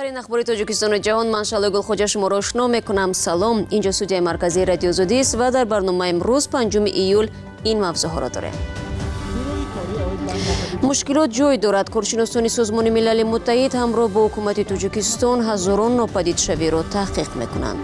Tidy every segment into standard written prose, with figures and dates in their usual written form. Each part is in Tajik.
آخرین اخبار تاجیکستان و جهان. من شعله گلخوجه شما را آشنا میکنم. سلام، اینجا استودیوی مرکزی رادیو زودی است و در برنامه امروز 5 ایول این موضوع ها را داریم. مشکلات جای دارد. کارشناسان سازمان ملل متحد همراه با حکومت تاجیکستان هزاران ناپدید شوی را تحقیق میکنند.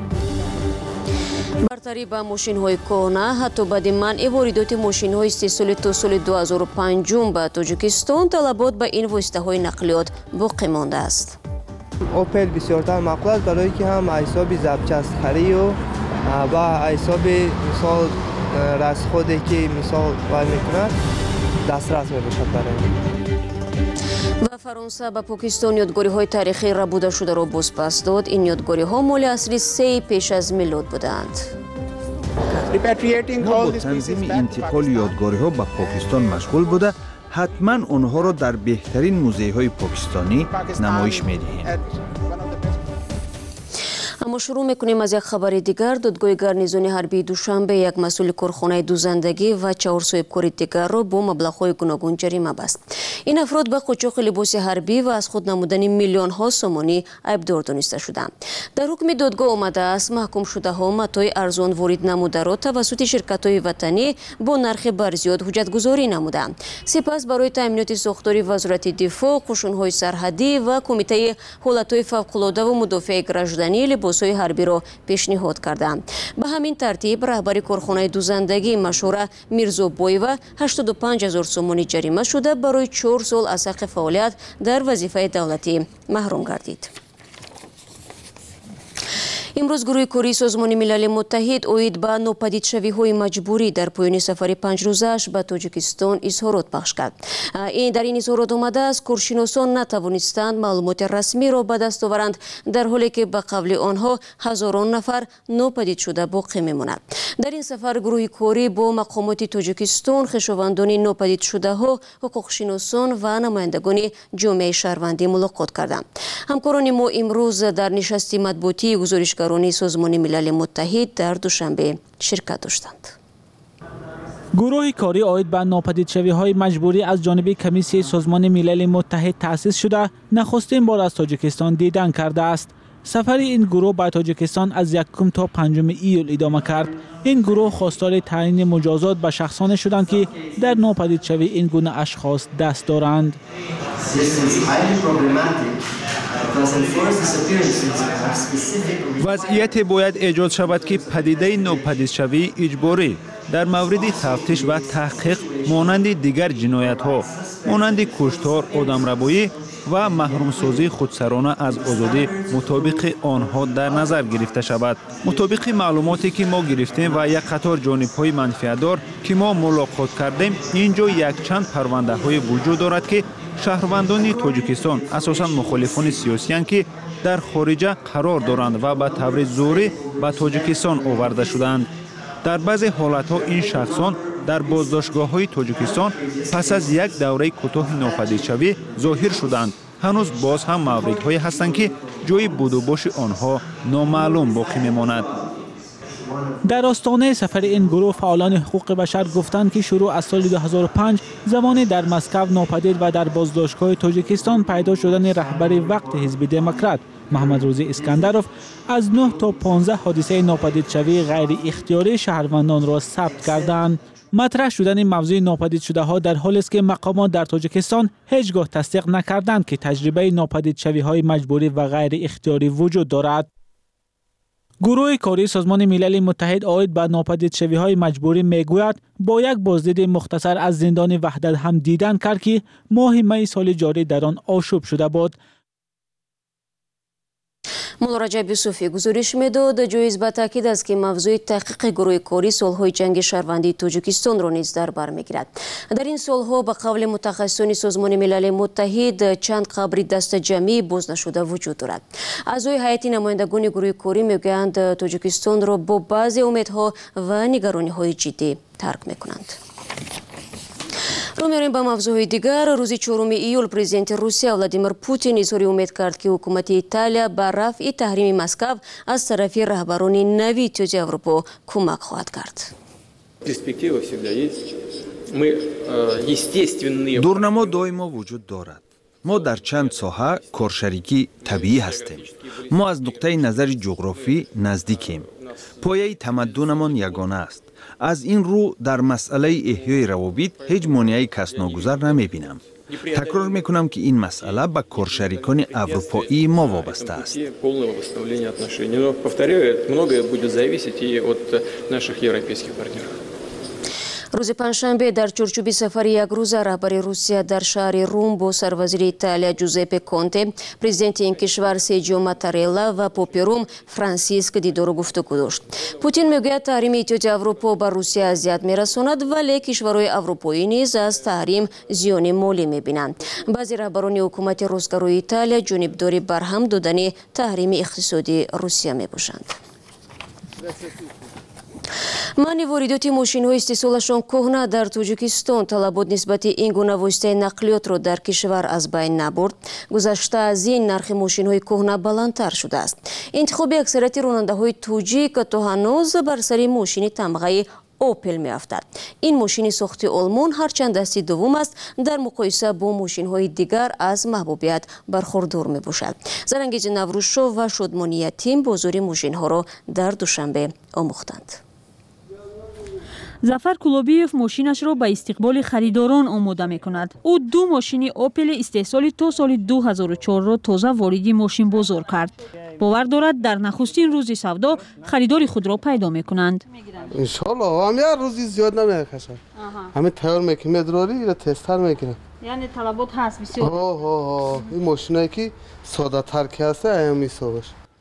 برتری به ماشین های کهنه حتی بعد منع واردات ماشین های استحصالی تا سال 2005 به تاجیکستان طلبات به این واسطه های نقلیات باقی مانده است. اوپل بسیارتر مقبول است برای که هم حساب زبچستری و حساب مثال رسخوده که مثال باید میکند دسترس میباشد برای و فرانسه به پاکستان یادگاری های تاریخی ربوده شده را بازپس داد. این یادگاری ها مال عصر 3 پیش از میلاد بودند. ما با تنظیم انتقال یادگاری ها به پاکستان مشغول بوده، حتما آنها را در بهترین موزه های پاکستانی نمایش میدهیم. اما شروع میکنیم از یک خبر دیگر. دادگاه گارنیزون حربی دوشنبه یک مسئول کارخانه دوزندگی و 4 صاحبکار دیگر را با مبلغ‌های گوناگون جریمه بست. این افراد به قاچاق لباس حربی و از خود نمودن میلیون ها سومانی عیبدار دانسته شدند. در حکم دادگاه آمده است محکوم شده ها متاع ارزان وارد نموده را توسط شرکت‌های وطنی با نرخ برزیاد حجت‌گذاری نمودند. سپس برای تامینات ساختاری وزارت دفاع، قشون‌های سرحدی و کمیته حالت‌های فوق‌العاده و مدافع گراژدانی لباس‌های حربی را پیشنهاد کردند. به همین ترتیب رهبر کارخانه دوزندگی مشهور میرزابایو 85,000 سومانی جریمه شده برای 4 سال از حق فعالیت در وظیفه دولتی محروم گردید. امروز گروه کاری سازمان ملل متحد اوید به ناپدید شوی های مجبوری در پایان سفر 5 روزش به تاجیکستان اظهارات پخش کرد. در این اظهارات آمده است کارشناسان نتوانستند معلومات رسمی را به دست آورند در حالی که به قول آنها هزاران نفر ناپدید شده باقی میماند. در این سفر گروه کاری با مقامات تاجیکستان، خویشاوندان ناپدید شده ها، حقوقشناسان و نمایندگان جامعه شهروندی ملاقات کردند. همکاران ما امروز در نشست مطبوعاتی گزارشگر سازمان ملل متحد در دوشنبه شرکت داشتند. گروه کاری عاید به ناپدید شوی های مجبوری از جانب کمیسیون سازمان ملل متحد تأسیس شده نخستین بار از تاجیکستان دیدن کرده است. سفر این گروه به تاجیکستان از 1 تا 5 ایول ادامه کرد. این گروه خواستار تعیین مجازات به شخصانی شدند که در ناپدید شوی این گونه اشخاص دست دارند. وضعیت باید ایجاد شود که پدیده ناپدید شوی اجباری در مورد تفتیش و تحقیق مانند دیگر جنایت ها مانند کشتار، آدمربایی و محروم سازی خودسرانه از آزادی مطابق آنها در نظر گرفته شود. مطابق معلوماتی که ما گرفتیم و یک قطار جانب‌های منفعت‌دار که ما ملاقات کردیم، اینجا یک چند پرونده های وجود دارد که شهروندان تاجیکستان اساساً مخالفان سیاسی اند که در خارج قرار دارند و به طور زوری به تاجیکستان آورده شدند. در بعضی حالت‌ها این شخصان در بازداشتگاه‌های تاجیکستان پس از یک دوره کوتاه ناپدید شوی ظاهر شدند. هنوز باز هم موردهایی هستند که جای بود و باش آنها نامعلوم باقی میماند. در آستانه سفر این گروه فعالان حقوق بشر گفتند که شروع از سال 2005 زمانی در مسکو ناپدید و در بازداشتگاه تاجیکستان پیدا شدن رهبر وقت حزب دموکرات محمد روزی اسکندروف از 9 تا 15 حادثه ناپدید شوی غیر اختیاری شهروندان را ثبت کردند. مطرح شدن موضوع ناپدید شده ها در حالی است که مقامات در تاجیکستان هیچگاه تصدیق نکردند که تجربه ناپدید شوی های مجبوری و غیر اختیاری وجود دارد. گروه کاری سازمان ملل متحد عاید به ناپدید شوی های مجبوری میگوید با یک بازدید مختصر از زندان وحدت هم دیدن کرد که ماه می سال جاری در آن آشوب شده بود. مولا رجب یوسفی گزارش میداد. جایز به تاکید است که موضوع تحقیق گروه کاری سالهای جنگ شهروندی تاجیکستان را نیز در بر میگیرد. در این سالها به قول متخصصان سازمان ملل متحد چند قبر دست جمعی باز نشده وجود دارد. اعضای هیئت نمایندگان گروه کاری میگویند تاجیکستان را با بعضی امیدها و نگرانی‌های جدی ترک میکنند. رو میاریم به موضوع دیگر. روز 4 ایول پرزیدنت روسیه ولادیمیر پوتین اظهار امید کرد که حکومت ایتالیا به رفع تحریم مسکو از طرف رهبران نوی اتحادیه اروپا کمک خواهد کرد. دورنما دائما وجود دارد. ما در چند ساحه کارشریکی طبیعی هستیم. ما از نقطه نظر جغرافی نزدیکیم. پایه تمدنمان یگانه است. از این رو در مسئله احیای روابط هیچ مانعی کس ناگذر نمی بینم. تکرار می کنم که این مسئله به کارشریکان اروپایی ما وابسته است. روز پنجشنبه در چارچوب سفر یک روز رهبر روسیه در شهر روم با سروزیر ایتالیا جوزپه کونته، پرزیدنت این کشور سرجیو ماتارلا و پاپ روم فرانسیسک دیدار و گفتگو داشت. پوتین میگوید تحریم اتحادیه اروپا بر روسیه اذیت میرساند، ولی کشورهای اروپایی نیز از تحریم زیان مالی میبینند. بعضی رهبران حکومت راستگرای ایتالیا جانبداری بر هم دادن تحریم اقتصادی روسیه میباشند. منع واردات ماشین‌های استحصالشان کهنه در تاجیکستان طلبات نسبت این گونه واسطه نقلیات را در کشور از بین نبرد. گذشته از این نرخ ماشین‌های کهنه بلندتر شده است. انتخاب اکثریت راننده‌های توجیک تا هنوز بر سر ماشین تمغه اوپل می‌افتد. این ماشین ساخت آلمان هرچند دستی دوم است، در مقایسه با ماشین‌های دیگر از محبوبیت برخوردار می‌باشد. زرنگیز نوروزشاه و شادمانی تیم بازار ماشین‌ها را در دوشنبه آموختند. ظفر کلوبیف ماشینش را به استقبال خریداران آماده می کند. او دو ماشین اوپل استحصال تا سال 2004 را تازه وارد ماشین بازار کرد. باور دارد در نخستین روز سودا خریدار خود را پیدا می کنند. انشالله هم یه روزی زیاد نمیکشن. همه تیار میکنیم ادراری را تستر میکنن. یعنی طلبات هست بسیار. این ماشینایی که ساده تر که هست ایامی سوش.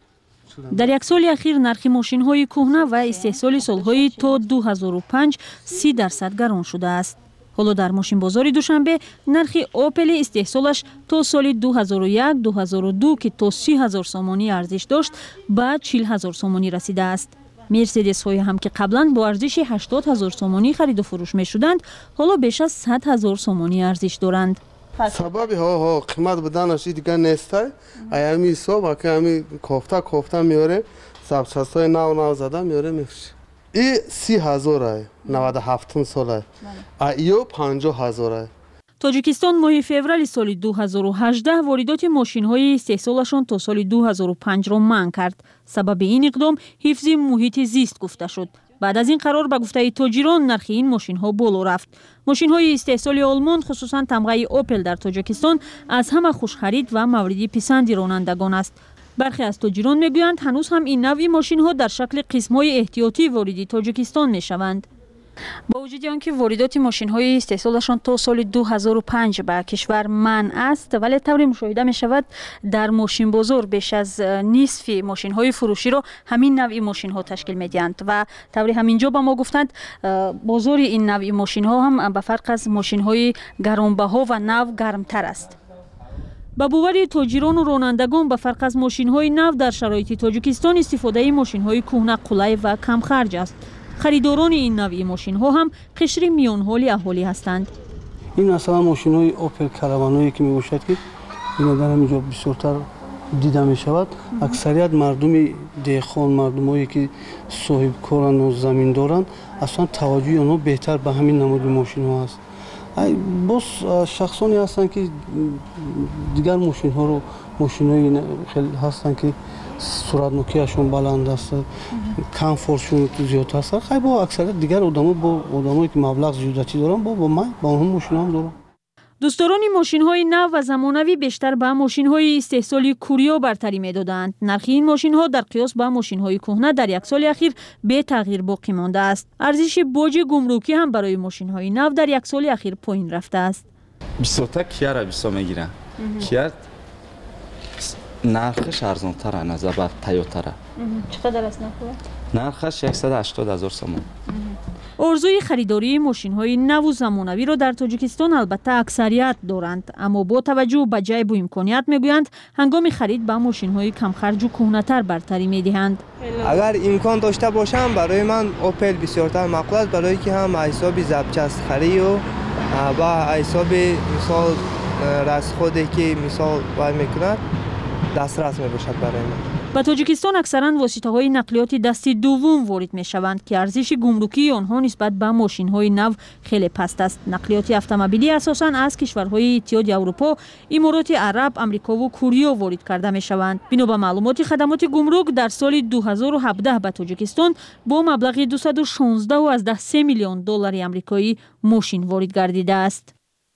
در یک سال اخیر نرخ ماشین‌های کهنه و استحصال سال‌های تا 2005 30% گران شده است. حالا در ماشین بازار دوشنبه نرخ اوپل استحصالش تا سال 2001-2002 که تا 30,000 سومانی ارزش داشت به 40,000 سومانی رسیده است. مرسدس های هم که قبلا با ارزش 80,000 سومانی خرید و فروش می شدند حالا بیش از 100,000 سومانی ارزش دارند. سببی قیمت بدنش دیگه نیسته. ایامی صبح که همی کوفته میاره سبچستای نو زده میاره میفروشه. این 30,000 97 ساله. ایو 50,000. تاجیکستان ماه فوریه سال 2018 واردات ماشین‌های استحصالشان تا سال 2005 را منع کرد. سبب این اقدام حفظ محیط زیست گفته شد. بعد از این قرار به گفته تاجران نرخ این ماشین‌ها بالا رفت. ماشین‌های استحصال آلمان خصوصاً تمغه اوپل در تاجیکستان از همه خوش خرید و مورد پسند رانندگان است. برخی از تاجران میگویند هنوز هم این نوع ماشین‌ها در شکل قسم‌های احتیاطی وارد تاجیکستان می‌شوند. با وجود آنکه واردات ماشین‌های استحصالشان تا سال 2005 به کشور منع است، ولی طوری مشاهده می‌شود در ماشین بازار بیش از نصف ماشین‌های فروشی را همین نوع ماشین‌ها تشکیل می‌دهند و طوری همینجا به ما گفتند بازار این نوع ماشین‌ها هم به فرق از ماشین‌های گرانبها و نو گرمتر است. با باور تاجران و رانندگان به فرق از ماشین‌های نو در شرایط تاجیکستان استفاده ماشین‌های کهنه قلای و کم خرج است. خریداران این نوع ماشین‌ها هم قشر میان حال اهالی هستند. این مثلا ماشین‌های اوپل کاروانایی که میباشد که این در همینجا بسیارتر دیده میشود. اکثریت مردم دهخان، مردمایی که صاحب کارن و زمین دارن، اصلا توجه آنها بهتر به همین نماد ماشین‌ها است. باز شخصانی هستند که دیگر ماشین‌ها رو ماشین‌های خیلی هستند که سرعت نوکیشون بلند است، کامفورتشون زیاد است. خیلی با اکثریت دیگر آدمایی که مبلغ زیادتی دارن با اون ماشینا هم دارن. دوستداران ماشین‌های نو و زمانوی بیشتر به ماشین‌های استحصال کوریا برتری می‌دادند. نرخ این ماشین‌ها در قیاس با ماشین‌های کهنه در یک سال اخیر به تغییر باقی مانده است. ارزش باج گمرکی هم برای ماشین‌های نو در یک سال اخیر پایین رفته است. 20 تا کیا را 20 میگیرن. کیا نرخش ارزان‌تر از نظر به تویوتا. چقدر است نرخش 180,000 سوم. ارزوی خریداری ماشین‌های نو و زمانوی را در تاجیکستان البته اکثریت دارند، اما با توجه به جیب و امکانیت میگویند هنگام خرید به ماشین‌های کم خرج و کهنه‌تر برتری میدهند. اگر امکان داشته باشم برای من اوپل بسیارتر مقبول است، برای که هم حساب زبچست خری و حساب مثال رسخودی که مثال وای میکند دسترس میباشد برای من. ба тоҷикистон аксаран воситаҳои нақлиёти дасти дуввум ворид мешаванд ки арзиши гумрукии онҳо нисбат ба мошинҳои нав хеле паст аст. нақлиёти автомобилӣ асосан аз кишварҳои иттиҳоди аврупо, имороти араб, амрикову куриё ворид карда мешаванд. бино ба маълумоти хадамоти гумрук дар соли 2017 ба тоҷикистон бо маблағи 216.3 миллион доллари амрикоӣ мошин ворид гардидааст.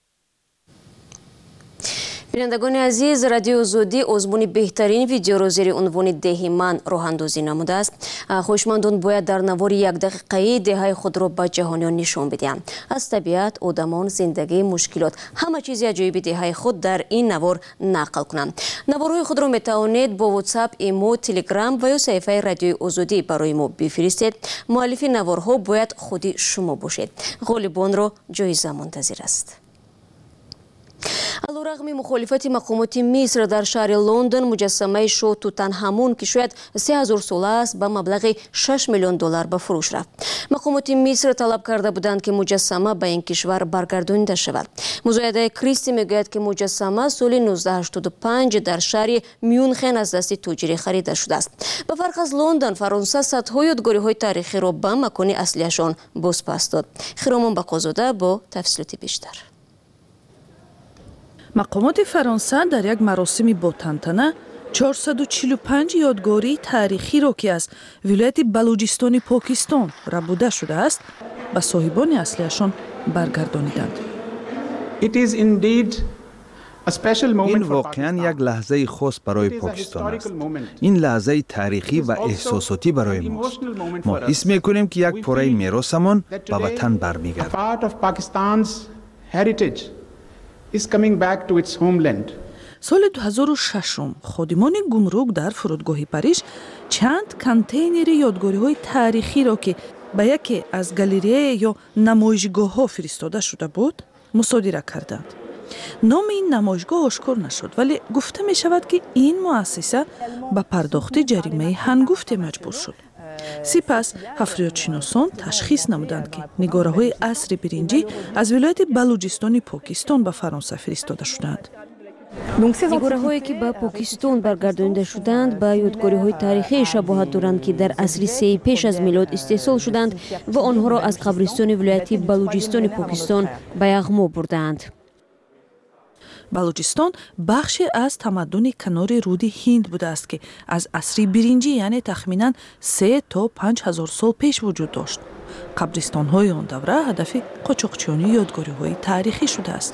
бинандагони азиз, радиои Озодӣ озмуни беҳтарин видеоро зери унвони деҳи ман роҳандозӣ намудааст. хоҳишмандон бояд дар навори 1 дақиқаӣ деҳаи худро ба ҷаҳониён нишон бидиҳанд. аз табиат, одамон, зиндагӣ, мушкилот, ҳама чизи аҷоиби деҳаи худ дар ин навор нақл кунанд. наворҳои худро метавонед бо WhatsApp, Imo, Telegram ва ё саҳифаи радиои Озодӣ барои мо бифиристед. муаллифи наворҳо бояд худи шумо бошед. ғолибонро ҷоиза мунтазир аст. алорағми мухолифати мақомоти Миср дар шаҳри Лондон муҷассамаи шоҳ Тутанҳамун ки шояд 3000 сола аст ба маблағи 6 миллион доллар ба фурӯш рафт. мақомоти Миср талаб карда буданд ки муҷассама ба ин кишвар баргардонида шавад. музоядаи Кристи мегӯяд ки муҷассама соли 1985 дар шаҳри Мюнхен аз дасти тоҷирӣ харида шудааст. ба фарқ аз Лондон, Фаронса садҳо ёдгориҳои таърихиро ба макони аслияшон бозпас дод. Хиромон Бақозода бо тафсилоти бештар. мақомоти Фаронса дар як маросими ботантана 445 ёдгории таърихиро ки аз вилояти Балуҷистони Покистон рабуда шудааст ба соҳибони аслиашон баргардониданд. ин воқеан як лаҳзаи хос барои Покистон аст. ин лаҳзаи таърихӣ ва эҳсосотӣ барои мост. мо ҳис мекунем ки як пораи меросамон ба ватан бармегардад. соли 2006 ходимони гумрук дар фурудгоҳи Париж чанд контейнери ёдгориҳои таърихиро ки ба яке аз галерея ё намоишгоҳҳо фиристода шуда буд мусодира карданд. номи ин намоишгоҳ ошкор нашуд, вале гуфта мешавад ки ин муассиса ба пардохти ҷаримаи ҳангуфте маҷбур шуд. сипас ҳафриётшиносон ташхис намуданд ки нигораҳои асри биринҷӣ аз вилояти Балуҷистони Покистон ба Фаронса фиристода шуданд. нигораҳое ки ба Покистон баргардонида шуданд ба ёдгориҳои таърихии шабоҳат доранд ки дар асри 3 пеш аз милод истеҳсол шуданд ва онҳоро аз қабристони вилояти Балуҷистони Покистон ба яғмо бурданд. Балуҷистон бахше аз тамаддуни канори руди Ҳинд будааст ки аз асри биринҷӣ, яъне тахминан 3 то 5000 сол пеш вуҷуд дошт. қабристонҳои он давра ҳадафи қочоқчиёнии ёдгориҳои таърихӣ шудааст.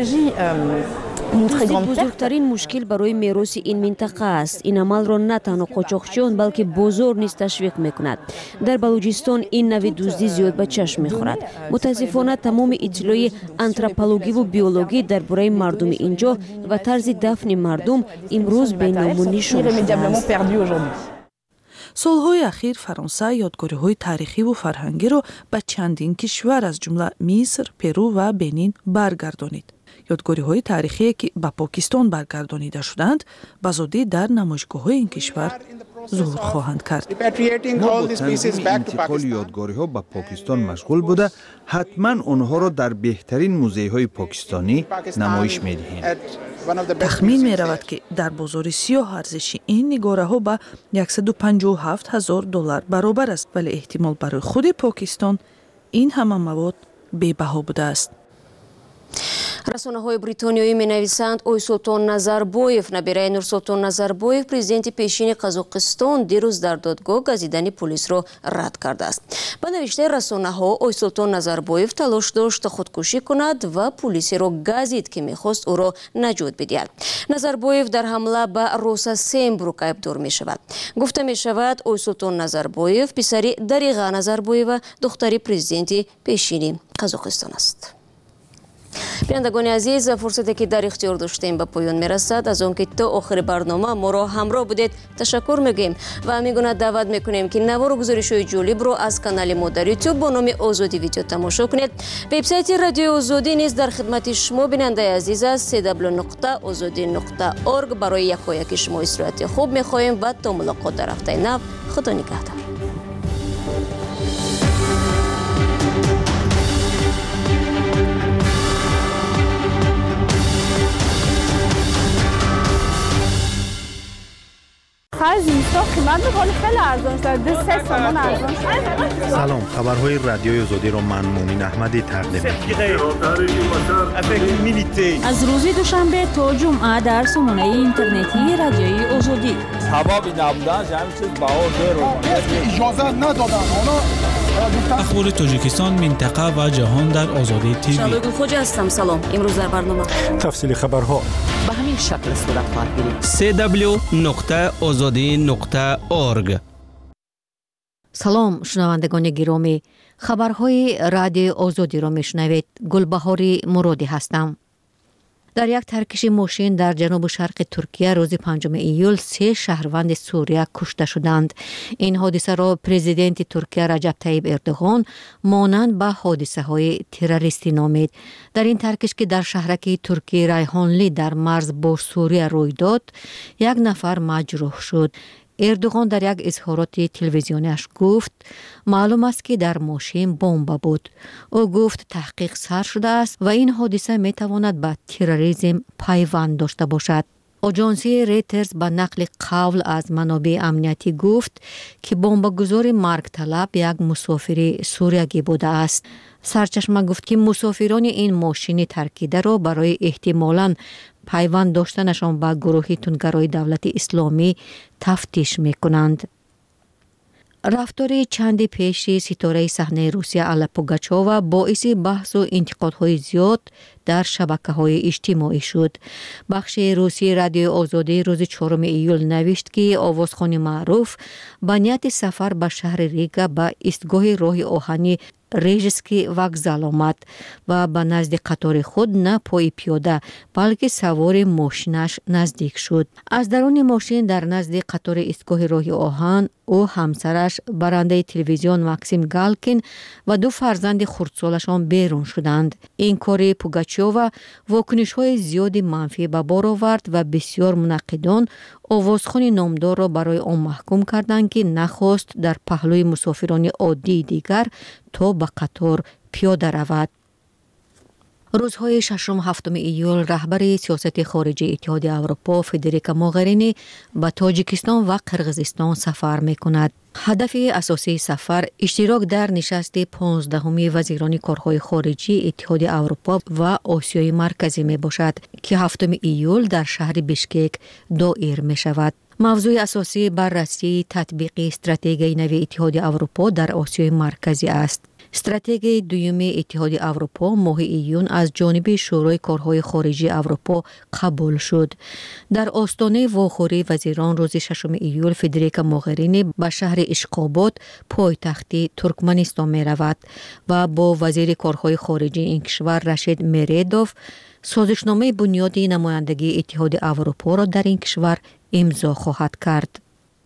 бузургтарин мушкил барои мероси ин минтақа аст. ин амалро на танҳо қочоқчиён, балки бозор низ ташвиқ мекунад. дар Балуҷистон ин нави дуздӣ зиёд ба чашм мехӯрад. мутаассифона тамоми иттилои антропологиву биологӣ дар бораи мардуми инҷо ва тарзи дафни мардум имрӯз беном нишон шудааст. солҳои ахир Фаронса ёдгориҳои таърихиву фарҳангиро ба чандин кишвар аз ҷумла Миср, Перу ва Бенин баргардонид. ёдгориҳои таърихие ки ба Покистон баргардонида шуданд ба зудӣ дар намоишгоҳҳои ин кишвар зуҳур хоҳанд кард. мо бо танзими интиқоли ёдгориҳо ба Покистон машғул буда ҳатман онҳоро дар беҳтарин музейҳои покистонӣ намоиш медиҳем. тахмин меравад ки дар бозори сиёҳ арзиши ин нигораҳо ба 157 000 доллар баробар аст, вале эҳтимол барои худи Покистон ин ҳама мавод бебаҳо будааст. расонаҳои бритониёӣ менависанд Ойсултон Назарбоев, набираи Нурсултон Назарбоев, президенти пешини Қазоқистон, дирӯз дар додгоҳ газидани полисро рад кардааст. ба навиштаи расонаҳо, Ойсултон Назарбоев талош дошт худкушӣ кунад ва полисиро газид, ки мехост ӯро наҷот бидиҳад. Назарбоев дар ҳамла ба Роса Сембрук айбдор мешавад. гуфта мешавад, Ойсултон Назарбоев писари Дариға Назарбоева, духтари президенти пешини Қазоқистон аст. бинандагони азиз, фурсате ки дар ихтиёр доштем ба поён мерасад. аз он ки то охири барнома моро ҳамроҳ будед ташаккур мегӯем ва ҳамин гуна даъват мекунем ки навору гузоришҳои ҷолибро аз канали мо дар YouTube бо номи Озодӣ видео тамошо кунед. вебсайти радиои Озодӣ низ дар хидмати шумо бинандаи азиз аст. www.ozodi.org. барои якояки шумо истироҳати хуб мехоҳем ва то мулоқот дар ҳафтаи нав. худо нигаҳдор. آخر زمستان قیمت ولی خیلی ارزان شده 3 تومان ارزان شده. سلام، خبرهای رادیوی آزادی را من مومین احمدی تقدیم می‌کنم. از روز دوشنبه تا جمعه در سامانه اینترنتی رادیوی آزادی. حبابی نبودن همین چیز بهار اجازه ندادن اخبار تاجیکستان، منطقه و جهان در آزادی تیوی. شبگل خوجه هستم. سلام. امروز در برنامه تفصیل خبرها به همین شکل صورت خواهد گرفت. www.azadi.org. سلام شنوندگان گرامی، خبرهای رادیو آزادی را میشنوید. گلبهاری مرادی هستم. در یک ترکش ماشین در جنوب شرق ترکیه روز 5 ایول 3 شهروند سوریه کشته شدند. این حادثه را پرزیدنت ترکیه رجب طیب اردوغان مانند به حادثه های تروریستی نامید. در این ترکش که در شهرک ترکیه ریحانلی در مرز با سوریه روی داد، 1 نفر مجروح شد. اردوغان در یک اظهارات تلویزیونیش گفت معلوم است که در ماشین بمب بود. او گفت تحقیق سر شده است و این حادثه می تواند به تروریسم پیوند داشته باشد. آژانسی ریترز به نقل قول از منابع امنیتی گفت که بمبگذار مرگ طلب یک مسافر سوریگی بوده است. سرچشمه گفت که مسافران این ماشین ترکیده را برای احتمالاً پیوند داشتنشان به گروه تندگرای دولت اسلامی تفتیش می کنند. رفتار چند پیش ستاره صحنه روسیه آلا پوگاچووا باعث بحث و انتقادهای زیاد در شبکه‌های اجتماعی شد. بخش روسی رادیو آزادی روز 4 ایول نوشت که آوازخوان معروف با نیت سفر به شهر ریگا به ایستگاه راه آهنی ریژسکی وокزال آمد و به نزد قطار خود نه پای پیاده بلکه سوار ماشینش نزدیک شد. از درون ماشین در نزد قطار ایستگاه راه آهن او همسرش برنده تلویزیون ماکسیم گالکین و 2 فرزند خردسالشان بیرون شدند. این کار پوگاچووا واکنش‌های زیادی منفی به بار آورد و بسیار منقدان آوازخوان نامدار را برای آن محکوم کردند که نخواست در پهلوی مسافران عادی دیگر تا به قطار پیاده رود. روزهای 6 و 7 ایول رهبر سیاست خارجی اتحاد اروپا فدریکا موغرینی به تاجیکستان و قرقیزستان سفر می‌کند. هدف اساسی سفر اشتراک در نشست 15 وزیران کارهای خارجی اتحاد اروپا و آسیای مرکزی می باشد که 7 ایول در شهر بیشکک دایر می شود. موضوع اساسی بررسی تطبیق استراتژی نو اتحاد اروپا در آسیای مرکزی است. استراتژی دوم اتحاد اروپا ماه ایون از جانب شورای کارهای خارجی اروپا قبول شد. در آستانه واخوری وزیران روز 6 ایول فدریکا موغرینی به شهر اشخاباد پایتخت ترکمنستان می رود و با وزیر کارهای خارجی این کشور رشید میردوف سازشنامه بنیادی نمایندگی اتحاد اروپا را در این کشور امضا خواهد کرد.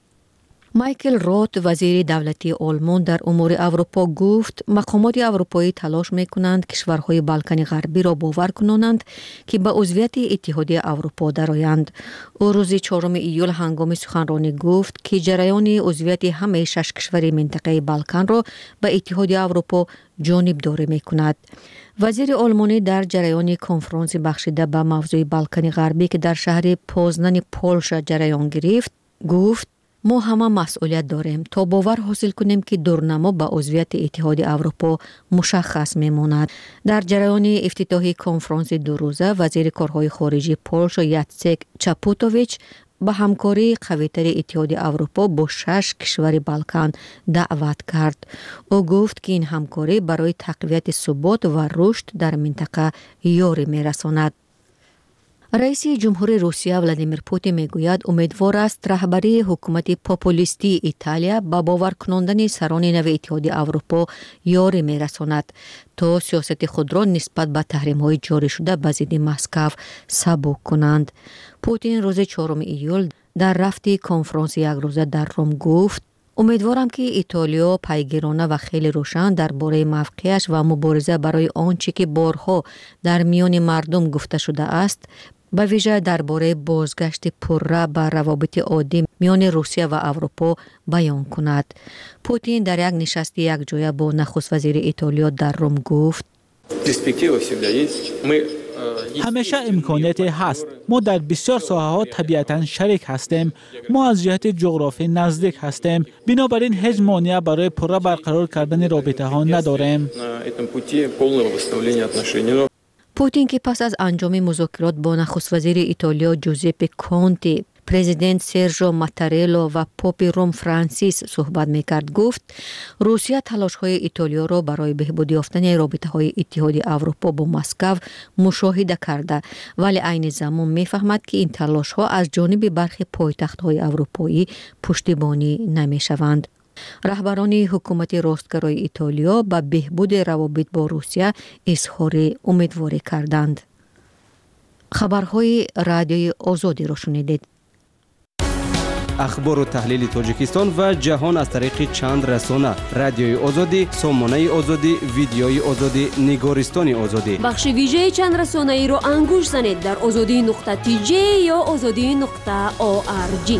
مایکل روت وزیر دولتی آلمان در امور اروپا گفت مقامات اروپایی تلاش می‌کنند کشورهای بالکان غربی را باور کنانند که به عضویت اتحاد اروپا درآیند. او روز 4 ایول هنگام سخنرانی گفت که جریان عضویت همه 6 کشور منطقه بالکان را به اتحاد اروپا جانبداری می‌کند. وزیر آلمانی در جریان کنفرانس بخشیده به موضوع بالکان غربی که در شهر پوزنان پولشا جریان گرفت گفت ما همه مسئولیت داریم تا باور حاصل کنیم که دورنما به عضویت اتحاد اروپا مشخص میماند. در جریان افتتاحی کنفرانس 2 روزه وزیر کارهای خارجی پولشا یاتسک چاپوتوویچ به همکاری قوی‌تر اتحاد اروپا با 6 کشور بالکان دعوت کرد. او گفت که این همکاری برای تقویت ثبات و رشد در منطقه یاری میرساند. رئیس جمهور روسیه ولادیمیر پوتین میگوید امیدوار است رهبری حکومت پاپولیستی ایتالیا با باور کناندن سران نو اتحاد اروپا یاری میرساند تا سیاست خود را نسبت به تحریم‌های جاری شده به ضد مسکو سبک کنند. پوتین روز 4 ایول در رفت کنفرانس 1 روزه در روم گفت امیدوارم که ایتالیا پیگیرانه و خیلی روشن درباره موقعش و مبارزه برای آنچه که بارها در میان مردم گفته شده است، به ویژه درباره بازگشت پرره به روابط عادی میان روسیه و اروپا بیان کند. پوتین در یک نشست یکجایه با نخست وزیر ایتالیا در روم گفت همیشه امکانیت هست. ما در بسیار ساحه‌ها طبیعتاً شریک هستیم. ما از جهت جغرافی نزدیک هستیم. بنابراین هیچ مانع برای پوره برقرار کردن رابطه ها نداریم. پوتین که پس از انجام مذاکرات با نخست وزیر ایتالیا جوزپه کونتی، پرزیدنت سرژو ماتارلا و پاپ روم فرانسیس صحبت میکرد، گفت روسیه تلاش‌های ایتالیا را برای بهبود یافتن رابطه‌های اتحاد اروپا با مسکو مشاهده کرده، ولی عین زمان میفهمد که این تلاش‌ها از جانب برخی پایتخت‌های اروپایی پشتیبانی نمی‌شوند. رهبران حکومت راستگرای ایتالیا به بهبود روابط با روسیه اظهار امیدواری کردند. خبرهای رادیوی آزادی را شنیدید. اخبار و تحلیل تاجیکستان و جهان از طریق چند رسانه: رادیوی آزادی، سامانه آزادی، ویدیوی آزادی، نگارستان آزادی. بخش ویژه چند رسانه ای را انگوش زنید در azadi.tj یا azadi.org.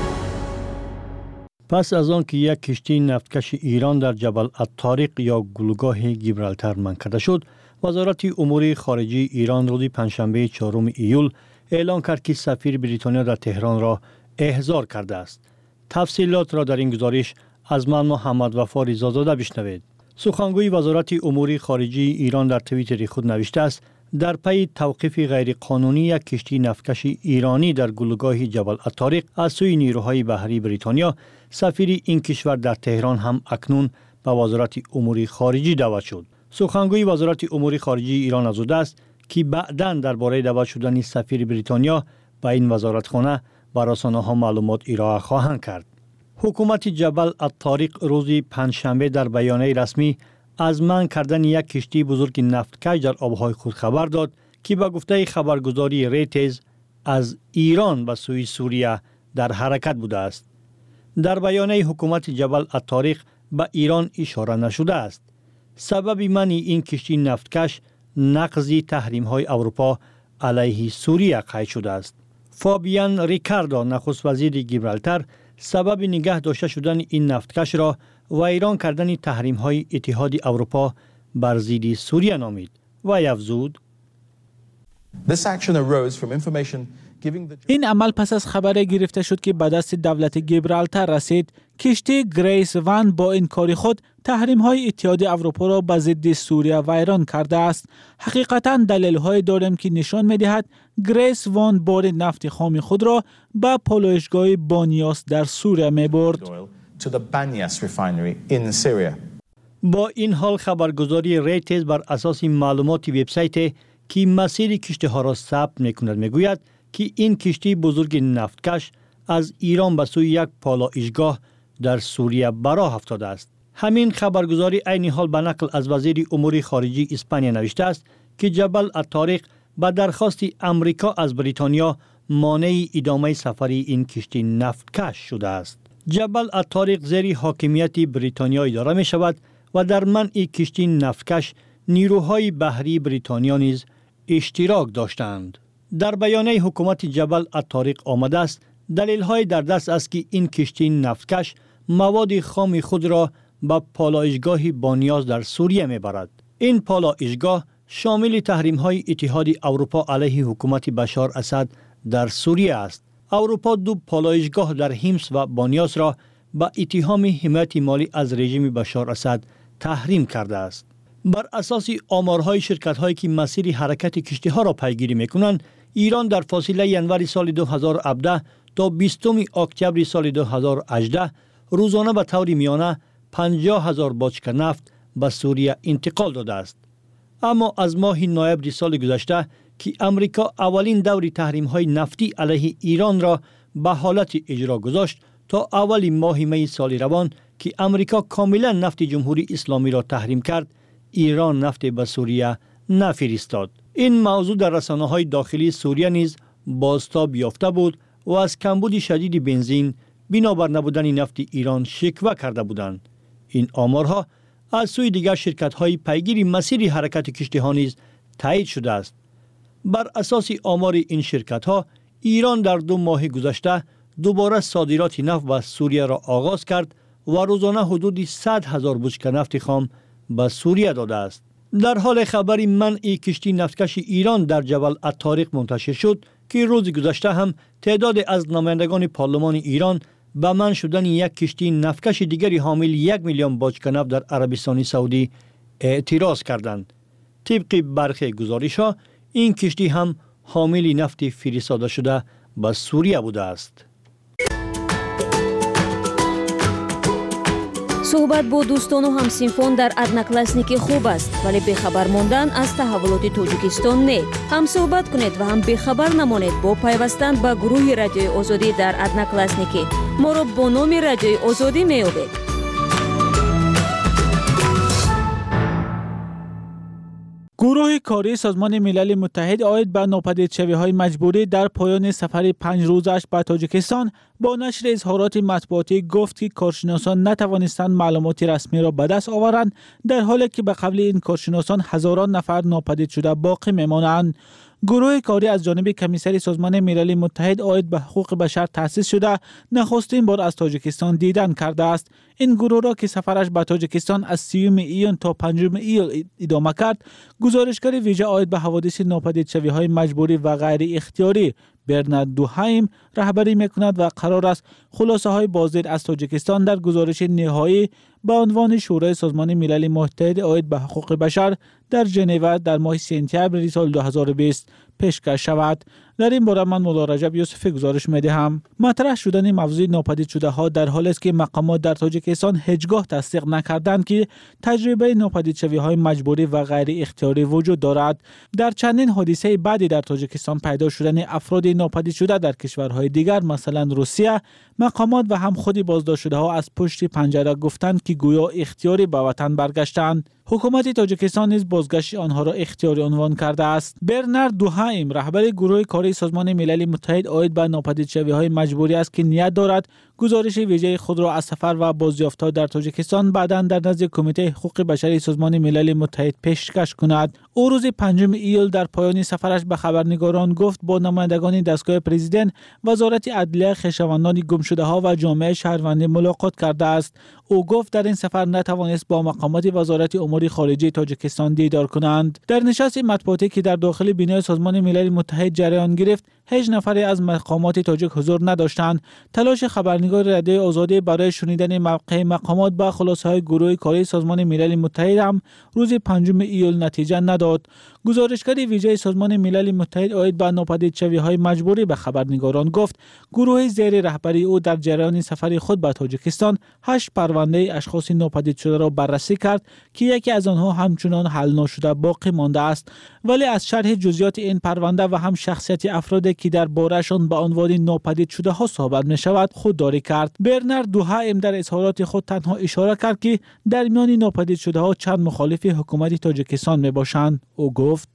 پس از آن که یک کشتی نفتکش ایران در جبل الطارق یا گلوگاه گیبرالتر منکرده شد، وزارت امور خارجه ایران روز پنجشنبه 4 ایول اعلام کرد که سفیر بریتانیا در تهران را احضار کرده است. تفصیلات را در این گزارش از من محمد وفا رضازاده بشنوید. سخنگوی وزارت امور خارجه ایران در توییتر خود نوشته است: در پی توقیف غیرقانونی یک کشتی نفتکش ایرانی در گلوگاه جبل الطارق از سوی نیروهای بحری بریتانیا، سفیر این کشور در تهران هم اکنون به وزارت امور خارجه دعوت شد. سخنگوی وزارت امور خارجه ایران افزوده است که بعداً درباره دعوت شدن سفیر بریتانیا به این وزارتخانه به رسانه‌ها معلومات ارائه خواهند کرد. حکومت جبل الطارق روز پنجشنبه در بیانیه رسمی از منع کردن یک کشتی بزرگ نفتکش در آبهای خود خبر داد که به گفته خبرگزاری ریتز از ایران به سوی سوریه در حرکت بوده است. در بیانیه حکومت جبل الطارق به ایران اشاره نشده است. سبب منع این کشتی نفتکش نقض تحریم‌های اروپا علیه سوریه قید شده است. فابیان ریکاردو، نخست وزیر گیبرالتر، سبب نگه داشته شدن این نفتکش را ویران کردن تحریم‌های اتحاد اروپا بر ضد سوریه نامید و افزود: این عمل پس از خبر گرفته شد که به دست دولت گیبرالتر رسید کشتی گریس وان با انکار خود تحریم‌های اتحاد اروپا را به ضد سوریه ویران کرده است. حقیقتاً دلایلی داریم که نشان می‌دهد گریس وان بار نفت خام خود را به پالایشگاه بانیاس در سوریه می‌برد. با این حال خبرگزاری ریتز بر اساس معلومات وبسایت که مسیر کشتی‌ها را ثبت می‌کند می‌گوید که این کشتی بزرگ نفتکش از ایران به سوی یک پالایشگاه در سوریه به راه افتاده است. همین خبرگزاری عین حال به نقل از وزیر امور خارجه اسپانیا نوشته است که جبل الطارق به درخواست امریکا از بریتانیا مانع ادامه سفر این کشتی نفتکش شده است. جبل الطارق زیر حاکمیت بریتانیا اداره می شود و در منع کشتی نفتکش نیروهای بحری بریتانیا نیز اشتراک داشتند. در بیانیه حکومت جبل الطارق آمده است دلیل‌های در دست است که این کشتی نفتکش مواد خام خود را به پالایشگاه بانیاس در سوریه میبرد. این پالایشگاه شامل تحریم‌های اتحاد اروپا علیه حکومت بشار اسد در سوریه است. اروپا دو پالایشگاه در حمص و بانیاس را به اتهام حمایت مالی از رژیم بشار اسد تحریم کرده است. بر اساس آمارهای شرکت‌هایی که مسیر حرکت کشتی‌ها را پیگیری می‌کنند، ایران در فاصله ینوری سال 2017 تا 20 اکتبر سال 2018 روزانه به طور میانه 50,000 باچکه نفت به سوریه انتقال داده است. اما از ماه نوامبر سال گذشته که امریکا اولین دور تحریم‌های نفتی علیه ایران را به حالت اجرا گذاشت تا اول ماه می سال روان که امریکا کاملا نفت جمهوری اسلامی را تحریم کرد، ایران نفت به سوریه نفرستاد. این موضوع در رسانه‌های داخلی سوریه نیز بازتاب یافته بود و از کمبود شدید بنزین بنابر نبودن نفت ایران شکوه کرده بودند. این آمارها از سوی دیگر شرکت‌های پیگیر مسیر حرکت کشتی‌ها نیز تایید شده است. بر اساس آمار این شرکت‌ها، ایران در 2 ماه گذشته دوباره صادرات نفت به سوریه را آغاز کرد و روزانه حدود 100,000 بشکه نفت خام به سوریه داده است. در حال خبری منع کشتی نفتکش ایران در جبل الطارق منتشر شد که روز گذشته هم تعداد از نمایندگان پارلمان ایران به منع شدن یک کشتی نفتکش دیگری حامل 1 میلیون باجکه نفت در عربستان سعودی اعتراض کردند. طبق برخی گزارش‌ها این کشتی هم حامل نفت فرستاده شده به سوریه بوده است. صحبت با دوستان و همسینفان در ادناکلاسنیکی خوب است، ولی بخبر ماندن از تحولات تاجیکستان نه. هم صحبت کنید و هم بخبر نمانید با پیوستن به گروه رادیوی آزادی در ادناکلاسنیکی. ما را با نام رادیوی آزادی می‌یابید. گروه کاری سازمان ملل متحد عاید به ناپدید شوی‌های مجبوری در پایان سفر 5 روزش به تاجیکستان با نشر اظهارات مطبوعاتی گفت که کارشناسان نتوانستند معلومات رسمی را به دست آورند، در حالی که به قبل این کارشناسان هزاران نفر ناپدید شده باقی میمانند. گروه کاری از جانب کمیسر سازمان ملل متحد عاید به حقوق بشر تأسیس شده نخستین بار از تاجیکستان دیدن کرده است. این گروه را که سفرش به تاجیکستان از 30 ایون تا 5 ایول ادامه کرد، گزارشگر ویژه عاید به حوادث ناپدید شوی‌های مجبوری و غیر اختیاری برنارد دوهایم رهبری میکند و قرار است خلاصه های بازدید از تاجیکستان در گزارش نهایی به عنوان شورای سازمان ملل متحد عاید به حقوق بشر در ژنو در ماه سپتامبر سال 2020 پیشکش شود. در این باره من مولا رجب یوسفی گزارش میدهم. مطرح شدن موضوع ناپدید شده ها در حالی است که مقامات در تاجیکستان هیچگاه تصدیق نکردند که تجربه ناپدید شوی های مجبوری و غیر اختیاری وجود دارد. در چندین حادثه بعدی در تاجیکستان پیدا شدن افراد ناپدید شده در کشورهای دیگر مثلا روسیه، مقامات و هم خود بازداشت شده ها از پشت پنجره گفتند که گویا اختیاری به وطن برگشتند. حکومت تاجیکستان نیز بازگشت آنها را اختیاری عنوان کرده است. برنارد دوهایم رهبر گروه کاری سازمان ملل متحد عاید به ناپدید شوی‌های مجبوری است که نیت دارد گزارش ویژه خود را از سفر و بازیافت‌ها در تاجیکستان بعداً در نزد کمیته حقوق بشری سازمان ملل متحد پیشکش کند. او روز 5 ایول در پایان سفرش به خبرنگاران گفت با نمایندگان دستگاه پرزیدنت، وزارت عدلیه، خویشاوندان گمشده‌ها و جامعه شهروندی ملاقات کرده است. او گفت در این سفر نتوانست با مقامات وزارت امور خارجه تاجیکستان دیدار کنند. در نشست مطبوعاتی که در داخل بینای سازمان ملل متحد جریان گرفت، هیچ نفری از مقامات تاجیک حضور نداشتند. تلاش خبرنگار رادیوی آزادی برای شنیدن موقع مقامات با خلاصه‌های گروه کاری سازمان ملل متحد هم روز 5 ایول نتیجه نداد. گزارشگر ویژه سازمان ملل متحد عاید به ناپدید شوی‌های مجبوری به خبرنگاران گفت گروه زیر رهبری او در جریان سفر خود به تاجیکستان 8 پرونده اشخاص ناپدید شده را بررسی کرد که یکی از آنها همچنان حل نشده باقی مانده است، ولی از شرح جزئیات این پرونده و هم شخصیت افرادی که در بارشان به عنوان ناپدید شده ها صحبت می شود خودداری کرد. برنارد دوهایم در اظهارات خود تنها اشاره کرد که در میان ناپدید شده ها چند مخالف حکومت تاجیکستان می باشند. او گفت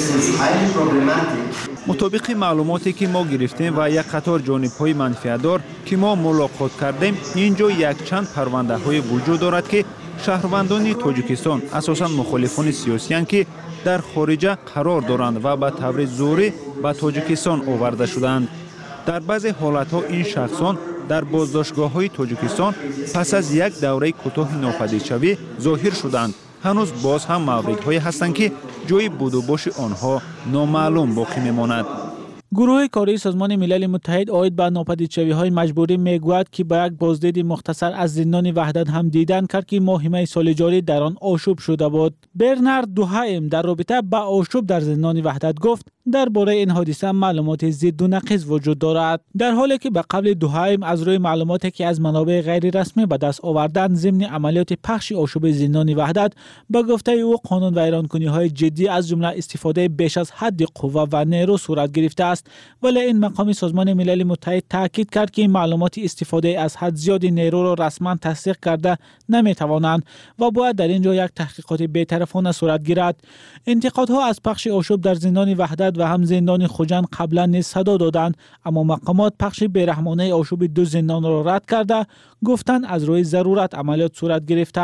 مطابق معلوماتی که ما گرفتیم و یک قطار جانب‌های منفعت‌دار که ما ملاقات کردیم، اینجا یک چند پرونده های وجود دارد که شهروندان تاجیکستان اساساً مخالفان سیاسی اند که در خارج قرار دارند و به طور زوری به تاجیکستان آورده شدند. در بعضی حالت‌ها این شخصان در بازداشتگاه‌های تاجیکستان پس از یک دوره کوتاه ناپدیدشوی ظاهر شدند. هنوز باز هم موردهایی هستند که جای بود و باش آنها نامعلوم باقی میماند. گروه کاری سازمان ملل متحد عاید به ناپدید شوی‌های مجبوری میگوید که با یک بازدید مختصر از زندان وحدت هم دیدن کرد که ماه سال جاری در آن آشوب شده بود. برنارد دوهایم در رابطه با آشوب در زندان وحدت گفت درباره این حادثه معلومات ضد و نقیض وجود دارد، در حالی که به قبل دوهایم از روی معلوماتی که از منابع غیر رسمی به دست آوردن ضمن عملیات پخش آشوب زندان وحدت به گفته او قانون ویرانکنی‌های جدی از جمله استفاده بیش از حد قوه و نیرو صورت گرفته است، ولی این مقام سازمان ملل متحد تاکید کرد که معلومات استفاده از حد زیاد نیرو را رسما تصدیق کرده نمی‌توانند و باید در اینجا یک تحقیقات بی‌طرفانه صورت گیرد. انتقادها از پخش آشوب در زندان وحدت و هم زندان خوجند قبلا نیز صدا دادند، اما مقامات پخش بیرحمانه آشوب دو زندان را رد کرده گفتند از روی ضرورت عملیات صورت گرفته است.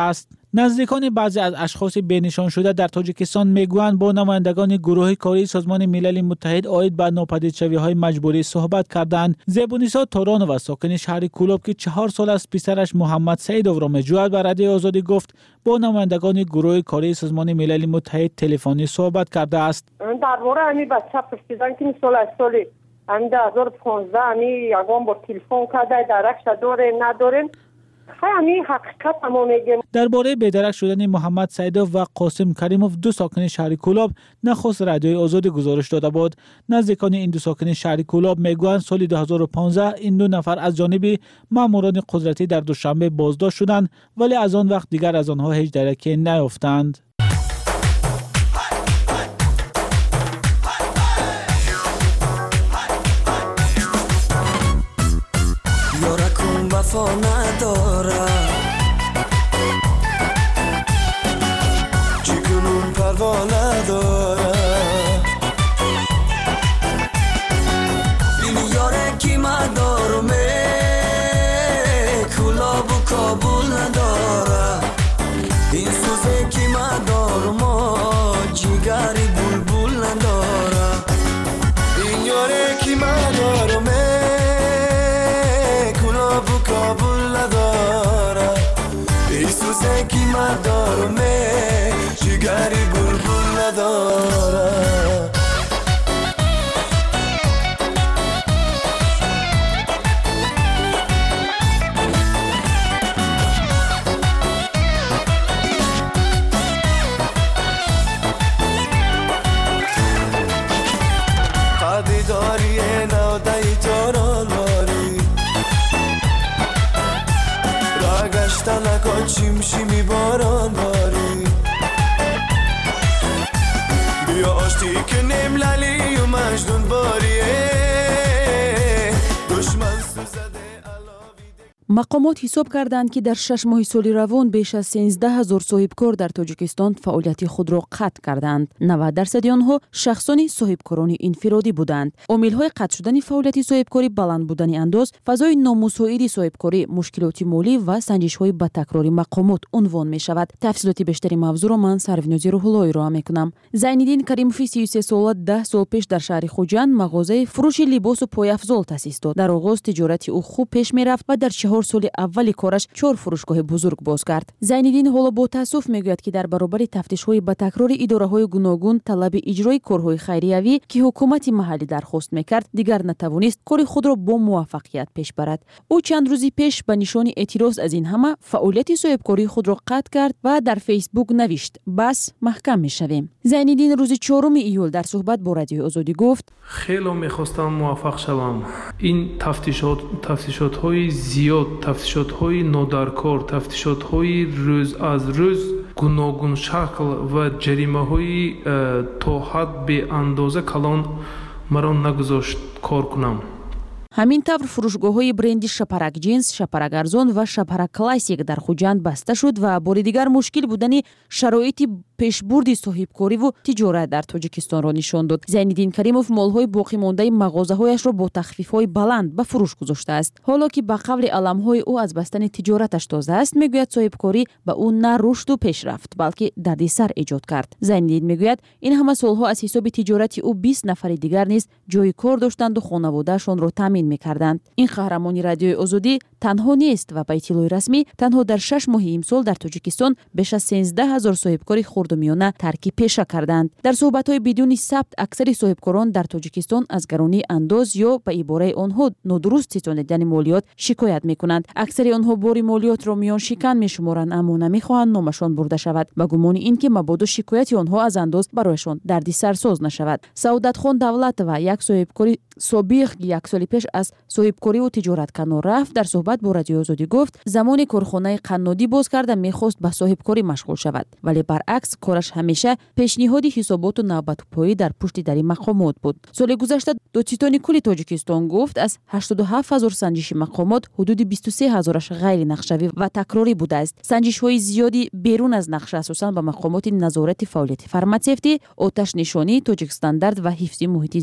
نزدیکان بعضی از اشخاص بینشان شده در تاجیکستان میگویند با نمایندگان گروه کاری سازمان ملل متحد عاید به ناپدیدشوی‌های مجبوری صحبت کردند. زیبونیسا تورانووا ساکن شهر کولوب که 4 سال است پسرش محمد سعیدوف را میجوید به رادیوی آزادی گفت با نمایندگان گروه کاری سازمان ملل متحد تلفنی صحبت کرده است. درباره همین بچه پرسیدن که سال 2015 همین یگان با تلفن کرده درکش داره نداره همین حقیقت هم میگم. درباره بی‌درک شدن محمد سعیدوف و قاسم کریموف دو ساکن شهر کولاب نخست رادیوی آزادی گزارش داده بود. نزدیکان این دو ساکن شهر کولاب میگویند سال 2015 این دو نفر از جانب ماموران قدرتی در دوشنبه بازداشت شدند ولی از آن وقت دیگر از آنها هیچ درکی نیافتند. وفا نداره چیکنون پروا نداره این یاره کی مدارمه کلاب و کابل نداره این سوزه کی مدارمه جیگری بلبل نداره این یاره کی مدارمه کابل نداره ایسوزه کی مدارمه جگری بلبل نداره قدی داری نودهی تاران نکن چیم شیمی باران باری بیا آشتی که نیم للی و مجنون باریه دشمن سوزده. مقامات حساب کردند که در 6 ماه سال روان بیش از 13000 صاحبکار در تاجیکستان فعالیت خود را قطع کردند. 90% آنها شخصان صاحبکاران انفرادی بودند. عامل‌های قطع شدن فعالیت صاحبکاری بلند بودن انداز، فضای نامساعد صاحبکاری، مشکلات مالی و سنجش‌های با تکراری مقامات عنوان می‌شود. تفصیلات بیشتری موضوع را من سرویناز روح‌اللهی را می‌کنم. زینالدین کریموفی 33 ساله 10 سال پیش در شهر خوجند مغازه فروش لباس و پایافزال تأسیس داد. در آغاز تجارت او خوب پیش می‌رفت و در 4 سال اولی کارش 4 فروشگاه بزرگ باز کرد. زینالدین حالا با تأسف میگوید که در برابر تفتیش‌های با تکرار اداره‌های گوناگون طلب اجرای کارهای خیریوی که حکومت محلی درخواست میکرد دیگر نتوانست کار خود را با موفقیت پیش برد. او چند روزی پیش به نشان اعتراض از این همه فعالیت صاحبکاری خود را قطع کرد و در فیسبوک نوشت بس محکم میشویم. زینالدین روز 4 ایول در صحبت با رادیوی آزادی گفت خیلی میخواستم موفق شوم. این تفتیشات‌های زیاد، تفتیشات‌های نادرکار، تفتیشات‌های روز از روز گوناگون شکل و جریمه‌های تا حد به اندازه کلان مرا نگذاشت کار کنم. همین طور فروشگاه‌های برند شپرک جنس، شپرک ارزان و شپرک کلاسیک در خوجند بسته شد و بار دیگر مشکل بودن شرایط پیشبرد صاحبکاری و تجارت در تاجیکستان را نشان داد. زینالدین کریموف مال‌های باقی مانده مغازه‌هایش را با تخفیف‌های بلند به فروش گذاشته است. حالا که به قول علم‌های او از بستن تجارتش تازه است، میگوید صاحبکاری به او نه رشد و پیشرفت بلکه دردسر ایجاد کرد. زینالدین میگوید این همه سالها از حساب تجارت او 20 نفر دیگر نیز جای کار داشتند و خانواده‌شان را تامین می‌کردند. این قهرمانی رادیوی آزادی تنها نیست و به اطلاع رسمی تنها در 6 ماه امسال در تاجیکستان بیش از 13000 صاحبکار خرد و میانه ترک پیشه کردند. در صحبت‌های بدون ثبت اکثر صاحبکاران در تاجیکستان از گرانی انداز یا به عباره آنها نادرست ستانیدن مالیات شکایت می‌کنند. اکثر آنها بار مالیات را میان شکن می‌شمارند اما نمی‌خواهند نامشان برده شود با گمان اینکه مبادا شکایت آنها از انداز برایشان دردسرساز نشود. سعادت خان دولت و یک صاحبکاری سابق یک سال پیش از صاحبکاری و تجارت کنار رفت. در صحبت با رادیو آزادی گفت زمانی کارخانه قنادی باز کرده میخواست به صاحبکاری مشغول شود ولی برعکس کارش همیشه پیشنهاد حسابات و نوبت‌پایی در پشت در مقامات بود. سال گذشته دادستان کل تاجیکستان گفت از 87000 سنجش مقامات حدود 23000 غیر نقشه‌ای و تکراری بوده است. سنجش‌های زیادی بیرون از نقشه اساساً به مقامات نظارت فعالیت فرماسفتی، آتش نشانی، تاجیک استاندارد و حفظ محیط زیست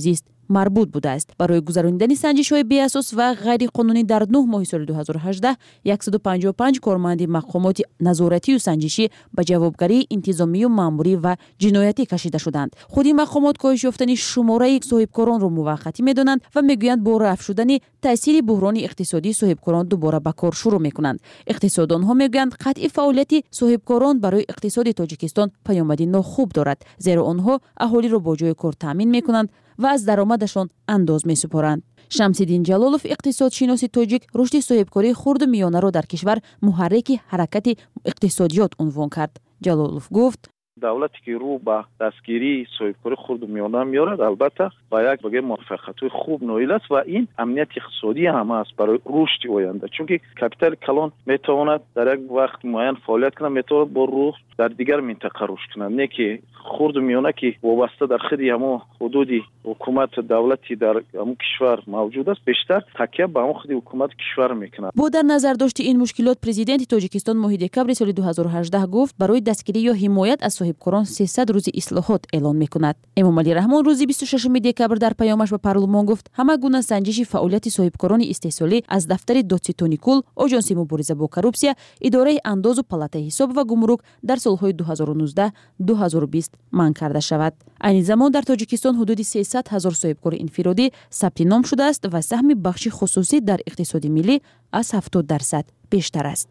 مربوط بوده است. برای گذراندن سنجش‌های بی اساس و غیر قانونی در 9 ماه سال 2018 155 کارمند مقامات نظارتی و سنجشی به جوابگری انتظامی و ماموری و جنایتی کشیده شدند. خود این مقامات کاهش یافتن شماره صاحبکاران را موقتی می‌دانند و میگویند با رفع شدن تاثیر بحران اقتصادی صاحبکاران دوباره به کار شروع می‌کنند. اقتصاددان‌ها میگویند قطع فعالیت صاحبکاران برای اقتصاد تاجیکستان پیامدی ناخوب دارد، زیرا آنها اهالی را با جای کار تامین می‌کنند و از درآمدشان انداز می‌سپارند. شمس‌الدین جلالوف اقتصادشناس تاجیک رشد صاحبکاری خرد و میانه را در کشور محرک حرکت اقتصادیات عنوان کرد. جلالوف گفت دولتی که رو به دستگیری صاحبکاری خرد و میانه میارد البته با یک بگه موفقیت خوب نایل است و این امنیت اقتصادی هم است برای رشد آینده، چون که کپیتال کلان میتواند در یک وقت معین فعالیت کنه، میتواند با رشد در دیگر منطقه رشد کنه، نه که خرد و میانه که وابسته در خودی همو حدودی حکومت دولتی در همو کشور موجود است بیشتر تکیه به همو خودی حکومت کشور میکنه. با در نظر داشت این مشکلات پرزیدنت تاجیکستان ماه دکبر سال 2018 گفت برای دستگیری یا حمایت از صاحبکاران 300 روز اصلاحات اعلان میکند. امام علی رحمان روز 26 دکبر در پیامش به پارلمان گفت همه گونه سنجش فعالیت صاحبکاران استحصالی از دفتر دادستانی آژانس مبارزه با کورپسیا، اداره انداز و پالاتای حساب و گمرک در سالهای 2019-2020 منع کرده شود. این زمان در تاجیکستان حدود 300,000 صاحبکار انفرادی ثبت نام شده است و سهم بخش خصوصی در اقتصاد ملی از 70% بیشتر است.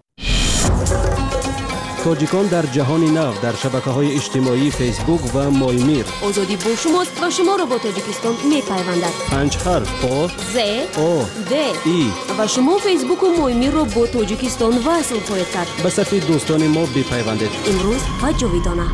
تاجیکان در جهان نو در شبکه‌های اجتماعی فیسبوک و مایمیر. آزادی با شماست و شما را با تاجیکستان می‌پیوندد. 5 حرف آ ز او د ای و شما فیسبوک و مایمیر را با تاجیکستان وصل خواهید کرد. به صفحه دوستان ما بپیوندید. امروز و جاویدانه.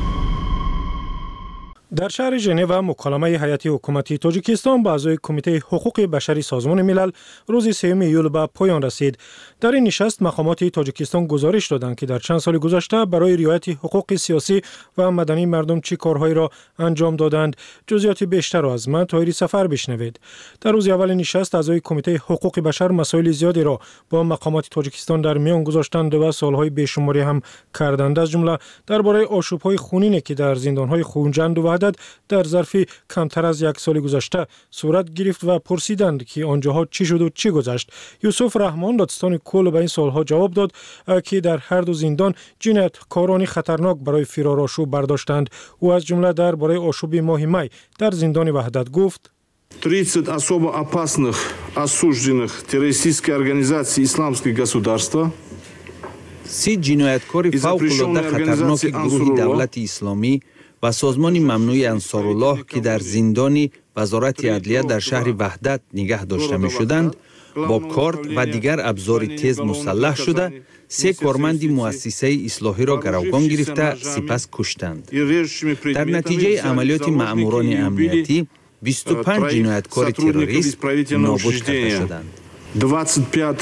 در شهر ژنو مکالمه هیئتی حکومتی تاجیکستان با اعضای کمیته حقوق بشری سازمان ملل روز 3 ایول به پایان رسید. در این نشست مقامات تاجیکستان گزارش دادند که در چند سال گذشته برای رعایت حقوق سیاسی و مدنی مردم چه کارهایی را انجام دادند. جزئیات بیشتر را از من طاهری سفر بشنوید. در روز اول نشست اعضای کمیته حقوق بشر مسائل زیادی را با مقامات تاجیکستان در میان گذاشتند و سوالهای بیشماری هم کردند. از جمله درباره آشوب‌های خونینی که در زندان‌های خونجند و در ظرف کمتر از 1 سال گذشته صورت گرفت و پرسیدند که آنجاها چی شد و چی گذشت. یوسف رحمان دادستان کل به این سوالها جواب داد که در هر до زندان جنایتکارانی خطرناک برای فرار آشوب برداشتند. او از جمله درباره آشوب ماه می در زندان وحدت گفت 30 особо опасных осужденных террористической организации исламского государства 30 جنایتکار فوق‌العاده خطرناک گروه دولت اسلامی و سازمان ممنوع انصارالله که در زندان وزارت عدلیه در شهر وحدت نگه داشته می شدند با کارت و دیگر ابزار تیز مسلح شده 3 کارمند مؤسسه اصلاحی را گروگان گرفته سپس کشتند. در نتیجه عملیات مأموران امنیتی 25 جنایتکار تروریست نابود کرده شدند. 25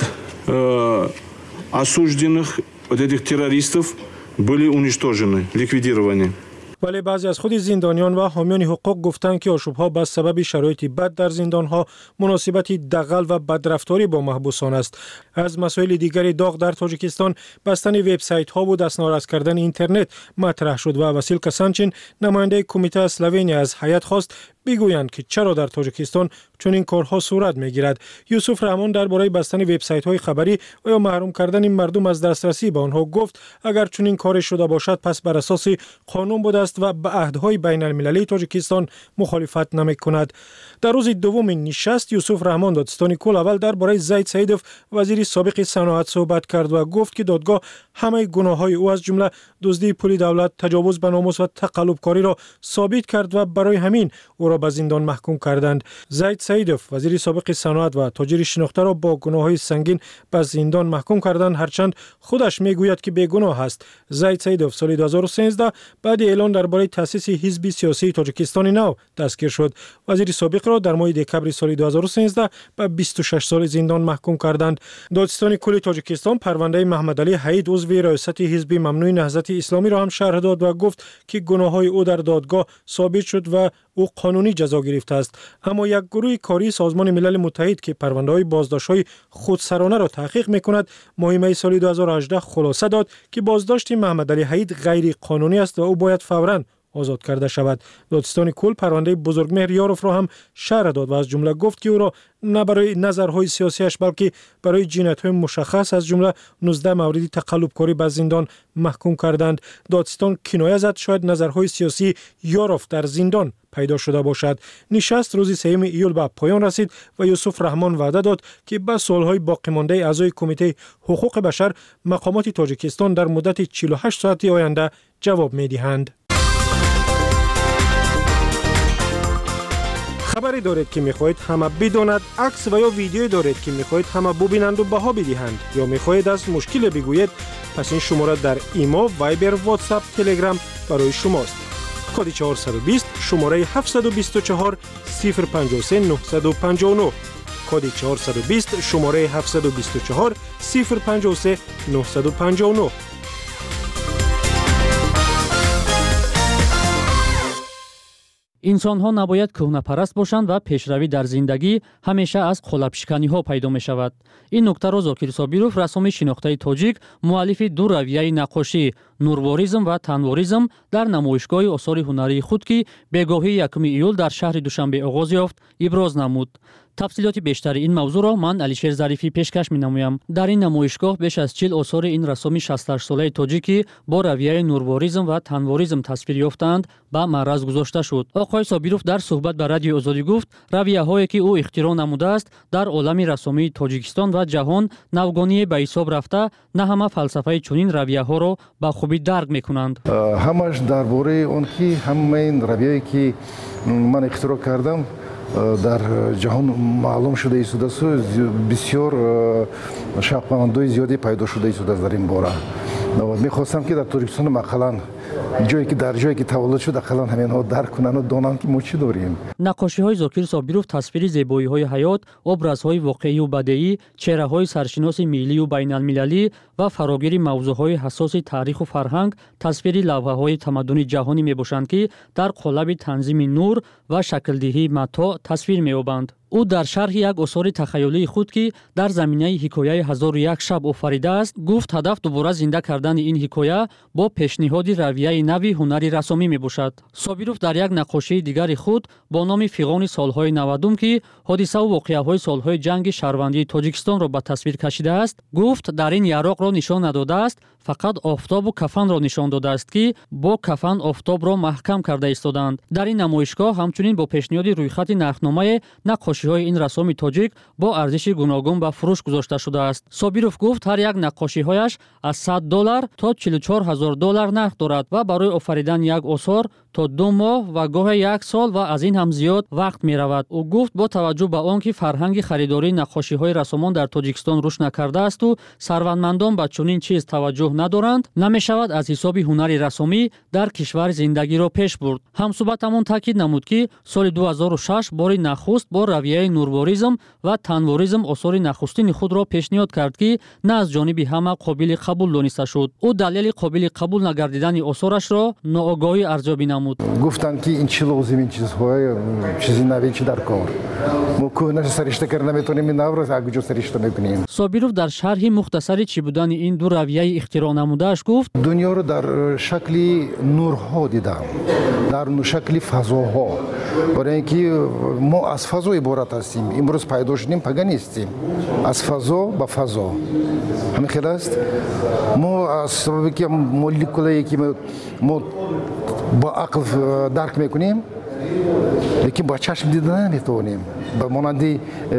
осужденных от этих террористов были уничтожены, ликвидированы. ولی بعضی از خود زندانیان و حامیان حقوق گفتند که آشوب‌ها به سبب شرایط بد در زندان‌ها، مناسبت دغل و بدرفتاری با محبوسان است. از مسائل دیگری داغ در تاجیکستان بستن وبسایت‌ها و دستناراض کردن اینترنت مطرح شد و واسیل کسانچین نماینده کمیته اسلوونی از هیئت خواست بگویند که چرا در تاجیکستان چنین کارها صورت می‌گیرد. یوسف رحمان درباره بستن وبسایت‌های خبری و یا محروم کردن مردم از دسترسی به آنها گفت اگر چنین کاری شده باشد پس بر اساس قانون بوده است و به عهدهای بین المللی تاجیکستان مخالفت نمی‌کند. در روز دوم نشست یوسف رحمان دادستان کل اول درباره زید سیدوف وزیر سابق صنعت صحبت کرد و گفت که دادگاه همه گناه‌های او از جمله دزدی پول دولت، تجاوز به ناموس و تقلبکاری را ثابت کرد و برای همین او را به زندان محکوم کردند. زید سیدوف وزیر سابق صنعت و تاجر شناخته را با گناه‌های سنگین به زندان محکوم کردند هرچند خودش میگوید که بیگناه است. زید سیدوف سال 2013 بعد اعلان درباره تأسیس حزب سیاسی تاجیکستان نو دستگیر شد. وزیر سابق را در ماه دکبر سال 2013 به 26 سال زندان محکوم کردند. دادستان کل تاجیکستان پرونده محمد علی حید عضو ریاست حزب ممنوع نهضت اسلامی را هم شرح داد و گفت که گناه‌های او در دادگاه ثابت شد و او قانونی جزا گرفته است. اما یک گروه کاری سازمان ملل متحد که پرونده‌های بازداشت‌های خودسرانه را تحقیق می‌کند ماه می سال 2018 خلاصه داد که بازداشت محمد علی حید غیر قانونی است و او باید فوراً آزاد کرده شود. دادستان کل پرونده بزرگمهر یاروف را هم شرح داد و از جمله گفت که او را نه برای نظرهای سیاسیش بلکه برای جنایت‌های مشخص از جمله 19 موردی تقلب‌کاری به زندان محکوم کردند. دادستان کنایه زد شاید نظرهای سیاسی یاروف در زندان پیدا شده باشد. نشست روز 3 ایول به پایان رسید و یوسف رحمان وعده داد که به سوالهای باقی مانده اعضای کمیته حقوق بشر مقامات تاجیکستان در مدت 48 ساعت آینده جواب می‌دهند. خبری دارید که می‌خواهید همه بداند، عکس و یا ویدیویی دارید که می‌خواهید همه ببینند و بها بدهند یا می‌خواهید از مشکل بگویید، پس این شماره در ایما، وایبر، واتساپ، تلگرام برای شماست. کد 420 شماره 724 053 959 کد 420 شماره 724 053 959. инсонҳо набояд кӯҳнапараст бошанд ва пешравӣ дар зиндагӣ ҳамеша аз қолабшиканиҳо пайдо мешавад. ин нуктаро зокир собиров, рассоми шинохтаи тоҷик, муаллифи ду равияи наққошӣ нурворизм ва танворизм дар намоишгоҳи осори ҳунарии худ ки бегоҳии 1 июл дар шаҳри Душанбе оғоз ёфт, иброз намуд. тафсилоти бештари ин мавзӯъро ман Алишер Зарифӣ пешкаш менамоям. дар ин намоишгоҳ беш аз 40 осори ин рассоми 68-солаи тоҷикӣ бо равияи нурворизм ва танворизм тасвир ёфтаанд ба маъраз гузошта шуд. оқои Собиров дар суҳбат ба Радиои Озодӣ гуфт, равияҳое ки ӯ ихтироъ намудааст дар олами рассомии Тоҷикистон ва ҷаҳон навгоние ба ҳисоб рафта, на ҳама фалсафаи чунин равияҳоро ба хубӣ дарк мекунанд. ҳамаш дар бораи он ки ҳамаи ин равияе ки ман ихтироъ кардам дар ҷаҳон маълум шуда истодааст, бисёр шавқмандои зиёде пайдо шуда истодааст дар ин бора. мехостам ки дар Тоҷикистон мақалан дар ҷое ки таваллуд шуд ақаллан ҳаминҳо дарк кунанд, донанд ки мо чӣ дорем. наққошиҳои Зокир Собиров тасвири зебоиҳои ҳаёт, образҳои воқеию бадеӣ, чеҳраҳои саршиноси миллию байналмилалӣ ва фарогири мавзӯъҳои ҳассоси таъриху фарҳанг тасвири лавҳаҳои тамаддуни ҷаҳонӣ мебошанд, ки дар қолаби танзими нур ва шаклдиҳии матоъ тасвир меёбанд. ӯ дар шарҳи як осори тахайюлии худ ки дар заминаи ҳикояи 1001 шаб офаридааст, гуфт ҳадаф дубора зинда кардани ин ҳикоя бо пешниҳоди равияи нави ҳунари расомӣ мебошад. Собиров дар як наққошии дигари худ бо номи Фиғони солҳои 90 ки ҳодисаву воқеаҳои солҳои ҷанги шаҳрвандии Тоҷикистонро ба тасвир кашидааст, гуфт дар ин яроқро нишон надодааст, фақат офтобу кафанро нишон додааст ки бо кафан офтобро маҳкам карда истоданд. дар ин намоишгоҳ ҳамчунин бо пешниҳоди рӯйхати нархномае наққошиҳои ин рассоми тоҷик бо арзиши гуногун ба фурӯш гузошта шудааст. Собиров гуфт, ҳар як наққошиҳояш аз $100 то $44000 нарх дорад ва барои офаридани як осор то 2 моҳ ва гоҳе 1 сол ва аз ин ҳам зиёд вақт меравад. ӯ гуфт, бо таваҷҷӯҳ ба он ки фарҳанги харидории наққошиҳои рассомон дар Тоҷикистон рушд накардаасту сарватмандон ба чунин чиз таваҷҷӯҳ надоранд, намешавад аз ҳисоби ҳунари рассомӣ дар кишвар зиндагиро пеш бурд. ҳамсуҳбатамон таъкид намуд ки соли 2006 бори нахуст бо равияи нурворизм ва танворизм осори нахустини худро пешниҳод кард ки на аз ҷониби ҳама қобили қабул дониста шуд. ӯ далели қобили қабул нагардидани осорашро ноогоҳӣ арзёбӣ намуд. гуфтанд ки ин чӣ лозим, ин чизи нави чӣ дар кор, мо кӯҳна саришта карда наметонем, ин навро агуҷо саришта мекунем. Собиров дар шарҳи мухтасари чӣ будани ин ду равияи ихтироъ намудааш гуфт, дунёро дар шакли нурҳо дидам, дар шакли фазоҳо, барои ин ки мо аз фазо иборат ҳастем. имрӯз пайдо шудем, пага нестем, аз фазо ба фазо. ҳамин хел аст. мо аз сабаби ки молекулае ки мо با عقل درک میکنیم، لیکن با چشم دیدن نمیتونیم. به مانندی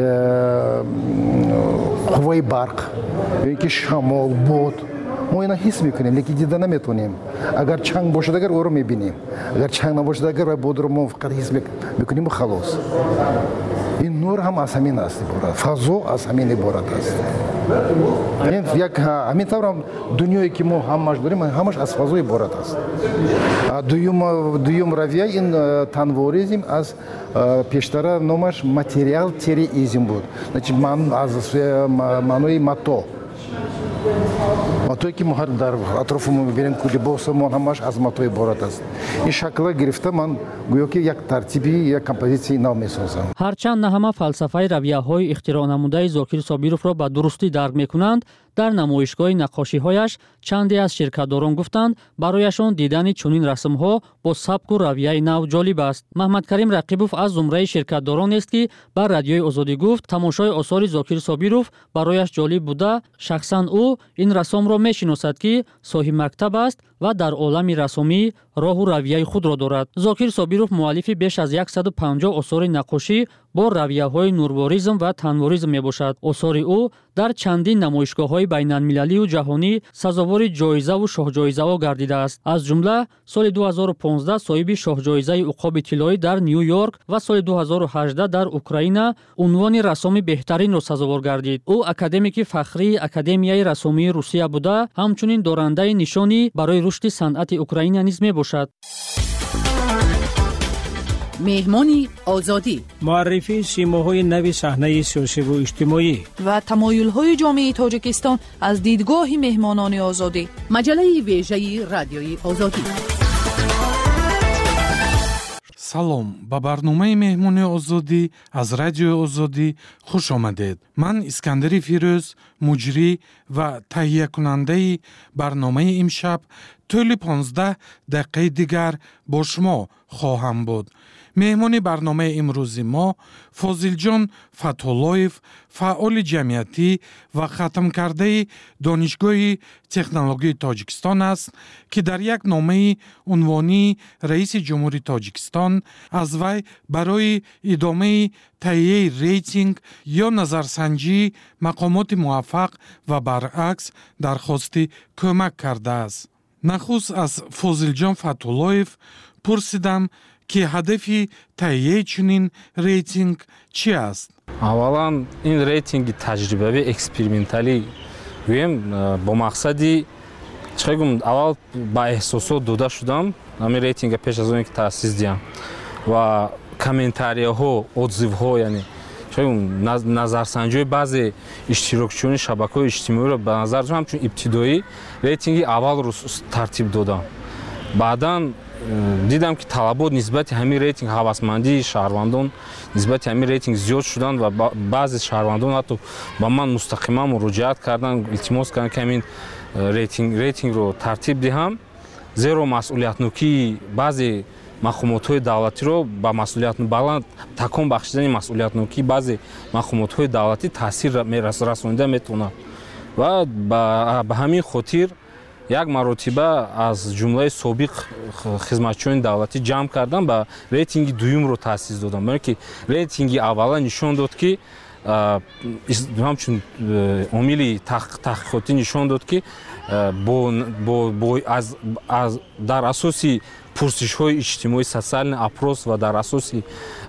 قوای برق یا اینکه شمال بود ما اینا حس میکنیم، لیکن دیدن نمیتونیم. اگر چنگ باشد اگر او رو میبینیم، اگر چنگ نباشد اگر بود رو ما فقط حس میکنیم و خلاص. این نور هم از همین است عبارت، فضا از همین عبارت است. این یک همین طور دنیایی که ما همش داریم همش از فضا عبارت است. دوم رویه این تنواریزم از پیشتر نامش ماتریال تریزم بود. значит من از معنای ماتو матое ки мо дар атрофумон мебинем ки либосамон ҳамаш аз матои иборат аст. ин шакла гирифта ман гӯё ки як тартиби як композитсияи нав месозам. ҳарчанд на ҳама фалсафаи равияҳои ихтироънамудаи Зокир Собировро ба дурустӣ дарк мекунанд, дар намоишгоҳи наққошиҳояш чанде аз ширкатдорон гуфтанд барояшон дидани чунин расмҳо бо сабку равияи нав ҷолиб аст. Маҳмадкарим Рақибов аз зумраи ширкатдороneст ки ба Радиои Озодӣ гуфт тамошои осори Зокир Собиров барояш ҷолиб буда, шахсан ӯ ин рассомро мешиносад ки соҳибмактаб аст ва дар олами рассомӣ роҳу равияи худро дорад. Зокир Собиров муаллифи беш аз 150 осори наққошӣ бо равияҳои нурворизм ва танворизм мебошад. Осори ӯ дар чандин намоишгоҳҳои байналмилалию ҷаҳонӣ сазовори ҷоизаву шоҳҷоизаҳо гардидааст. Аз ҷумла соли 2015 соҳиби шоҳҷоизаи уқоби тиллоӣ дар Нью Йорк ва соли 2018 дар Украина унвони рассоми беҳтаринро сазовор гардид. Ӯ академики фахрии Академияи рассомии Русия буда, ҳамчунин дорандаи нишони барои рушди санъати Украина низ мебошад. меҳмони озодӣ муаррифии симоҳои нави саҳнаи сиёсиву иҷтимоӣ ва тамоюлҳои ҷомеаи тоҷикистон аз дидгоҳи меҳмонони озодӣ. маҷалаи вежаи Радиои Озодӣ. салом, ба барномаи меҳмони озодӣ аз Радиои Озодӣ хуш омадед. ман Искандари Фирӯз, муҷрӣ ва таҳиякунандаи барномаи имшаб тӯли 15 дақиқаи дигар бо шумо хоҳам буд. меҳмони барномаи имрӯзи мо Фозилҷон Фатҳуллоев, фаъоли ҷамъиятӣ ва хатмкардаи Донишгоҳи технологии Тоҷикистон аст, ки дар як номаи унвонии раиси ҷумҳури Тоҷикистон аз вай барои идомаи таҳияи рейтинг ё назарсанҷии мақомоти муваффақ ва баръакс дархости кӯмак кардааст. нахуст аз Фозилҷон Фатҳуллоев пурсидам ки ҳадафи таҳияи чунин рейтинг чӣ аст? аввалан ин рейтинги таҷрибавӣ эксперименталӣ гӯем бо мақсади чӣ гум аввал ба эҳсосот дода шудам ҳамин рейтинга пеш аз оне ки таъсис диҳам ва комментарияҳо отзивҳо яъне назарсанҷиҳои баъзе иштирокчиёни шабакаҳои иҷтимоиро ба назар ҷамъ ҳамчун ибтидоӣ рейтинги аввалро тартиб додам. баъдан дидам ки талабот нисбати ҳамин рейтинг ҳавасмандии шаҳрвандон нисбати ҳамин рейтинг зиёд шуданд ва баъзе шаҳрвандон ҳатто ба ман мустақиман муроҷиат карданд, илтимос карданд ки ҳамин рейтингро тартиб диҳам, зеро масъулиятнокии баъзе мақомотҳои давлатиро ба масъулиятбаланд такон бахшидани масъулиятнокии баъзе мақомотҳои давлатӣ таъсир расонида метавонад ва ба ҳамин хотир як маротиба аз ҷумлаи собиқ хизматчиёни давлатӣ ҷамъ кардам ба рейтинги дуюмро таъсис додам. барои ки рейтинги аввала нишон дод ки ҳамчун омили таҳқиқотӣ нишон дод ки дар асоси пурсишҳои иҷтимоӣ социальный опрос ва дар асоси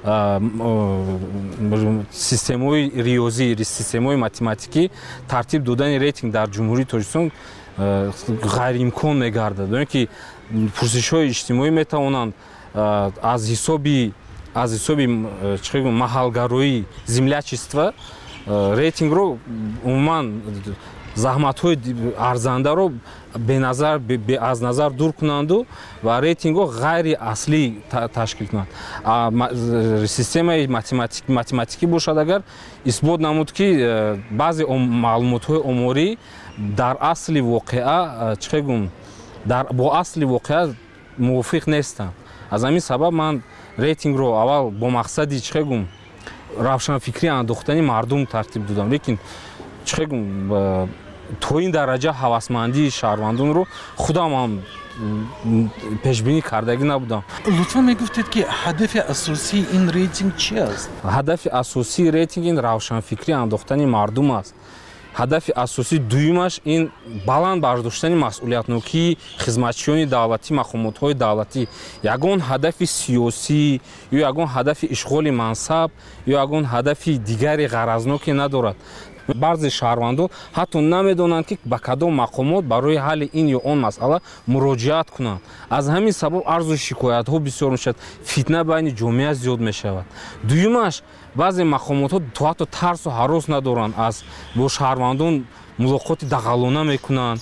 системаҳои риёзӣ системаҳои математикӣ тартиб додани рейтинг дар ҷумҳурии Тоҷикистон ғайриимкон мегардад. барои ки пурсишҳои иҷтимоӣ метавонанд аз ҳисоби маҳалгароӣ землячества рейтингро умуман заҳматҳои арзандаро аз назар дур кунанду ва рейтингҳо ғайри аслӣ ташкил кунанд. системаи математикӣ бошад агар исбот намуд ки баъзе маълумотҳои оморӣ дар асли воқеа бо асли воқеа мувофиқ нестанд. аз ҳамин сабаб ман рейтингро аввал бо мақсади равшанфикрӣ андохтани мардум тартиб додам, лекин то ин дараҷа ҳавасмандии шаҳрвандонро худам ҳам пешбинӣ кардагӣ набудам. лутфан мегуфтед ки ҳадафи асосии ин рейтинг чӣ аст? ҳадафи асосии рейтинг ин равшанфикрӣ андохтани мардум аст. ҳадафи асосии дуюмаш ин баланд бардоштани масъулиятнокии хизматчиёни давлатӣ, мақомотҳои давлатӣ. ягон ҳадафи сиёсӣ ё ягон ҳадафи ишғоли мансаб ё ягон ҳадафи дигари ғаразноке надорад. баъзе шаҳрвандон ҳатто намедонанд ки ба кадом мақомот барои ҳалли ин ё он масъала муроҷиат кунанд. аз ҳамин сабаб арзу шикоятҳо бисёр мешавад, фитна байни ҷомеа зиёд мешавад. дуюмаш баъзе мақомотҳо то ҳатто тарсу ҳарос надоранд, аз бо шаҳрвандон мулоқоти дағалона мекунанд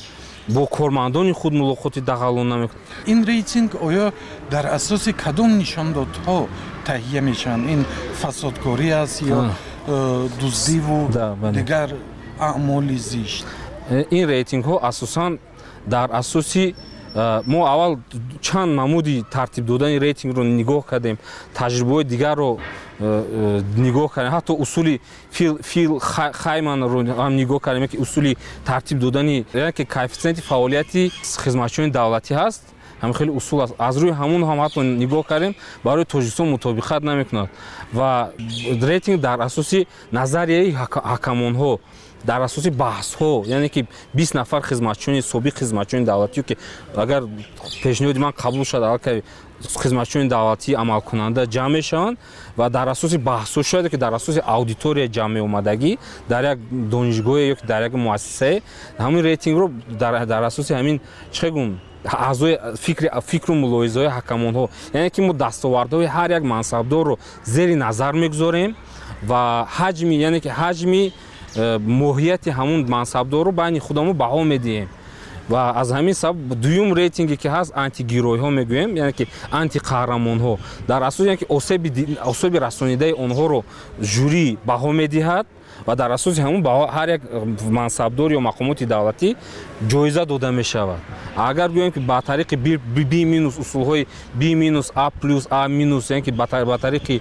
бо кормандони худ мулоқоти дағалона мекунад. ин рейтинг оё дар асоси кадом нишондодҳо таҳия мешаванд? ин фасодкорӣ аст ё дуздиву дигар аъмоли зишт? ин рейтингҳо асосан дар асоси мо аввал чанд намуди тартиб додани рейтингро нигоҳ кардем, таҷрибаҳои дигарро нигоҳ кардем, ҳатто усули Фил Хайманро ҳам нигоҳ кардем, ки усули тартиб додани ки коэффициенти фаъолияти хизматчиёни давлатӣ ҳаст. ҳам хеле усул аст. Аз рӯи ҳамон ҳам ҳатто нигоҳ кардем, барои Тоҷикистон мутобиқат намекунад ва рейтинг дар асоси назарияи ҳакамонҳо, дар асоси баҳсҳо, яъне ки 20 нафар хизматчиёни собиқ хизматчиёни давлатӣ ки агар пешниҳоди ман қабул шуда хизматчиёни давлатӣ амалкунанда ҷамъ мешаванд ва дар асоси баҳсҳо шояд ки дар асоси аудитория ҷамъ меомадагӣ дар як донишгоҳе ё ки дар як муассисае ҳамин рейтингро дар асоси ҳамин чӣ гум аъзои фикру мулоҳизаҳои ҳакамонҳо, яъне ки мо дастовардҳои ҳар як мансабдорро зери назар мегузорем ва ҳаҷми, яъне ки ҳаҷми моҳияти ҳамун мансабдорро байни худамон баҳо медиҳем. ва аз ҳамин сабаб дуюм рейтинге ки ҳаст антигиройҳо мегӯем, яъне ки антиқаҳрамонҳо, дар асоси ки осеби расонидаи онҳоро жюри баҳо медиҳад ва дар асоси ҳамун ҳар як мансабдор ё мақомоти давлатӣ ҷоиза дода мешавад. Агар гӯем ки ба тариқи B- усулҳои B-, A+, яъне ки ба тариқи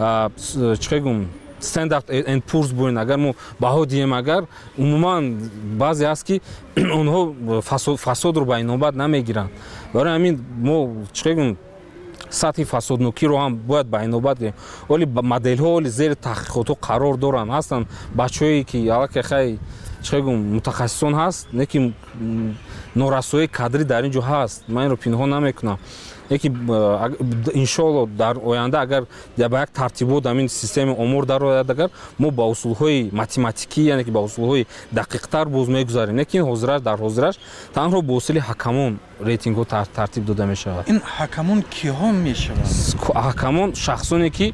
чӣ гум Standard and Poor's бурин агар мо баҳо диҳем, агар умуман баъзе аст ки онҳо фасодро ба инобат намегиранд. Барои ҳамин мо чӣ гум сатҳи фасоднокиро ҳам бояд ба инобат гирем. Оли моделҳо оли зери таҳқиқотҳо қарор доранд. Ҳастанд бачаҳое ки аллакай чӣ гум мутахассисон ҳаст, не ки норасоии кадрӣ дар ин ҷо ҳаст. Ман инро пинҳон намекунам. Яки иншоалло дар оянда агар ба як тартибот ҳамин системаи омор дарояд, агар мо ба усулҳои математикӣ, яъне ки ба усулҳои дақиқтар боз мегузарем, не ки дар ҳозираш танҳо бо усули ҳакамон рейтингҳо тартиб дода мешавад. ин ҳакамон киҳо мешаванд? ҳакамон шахсоне ки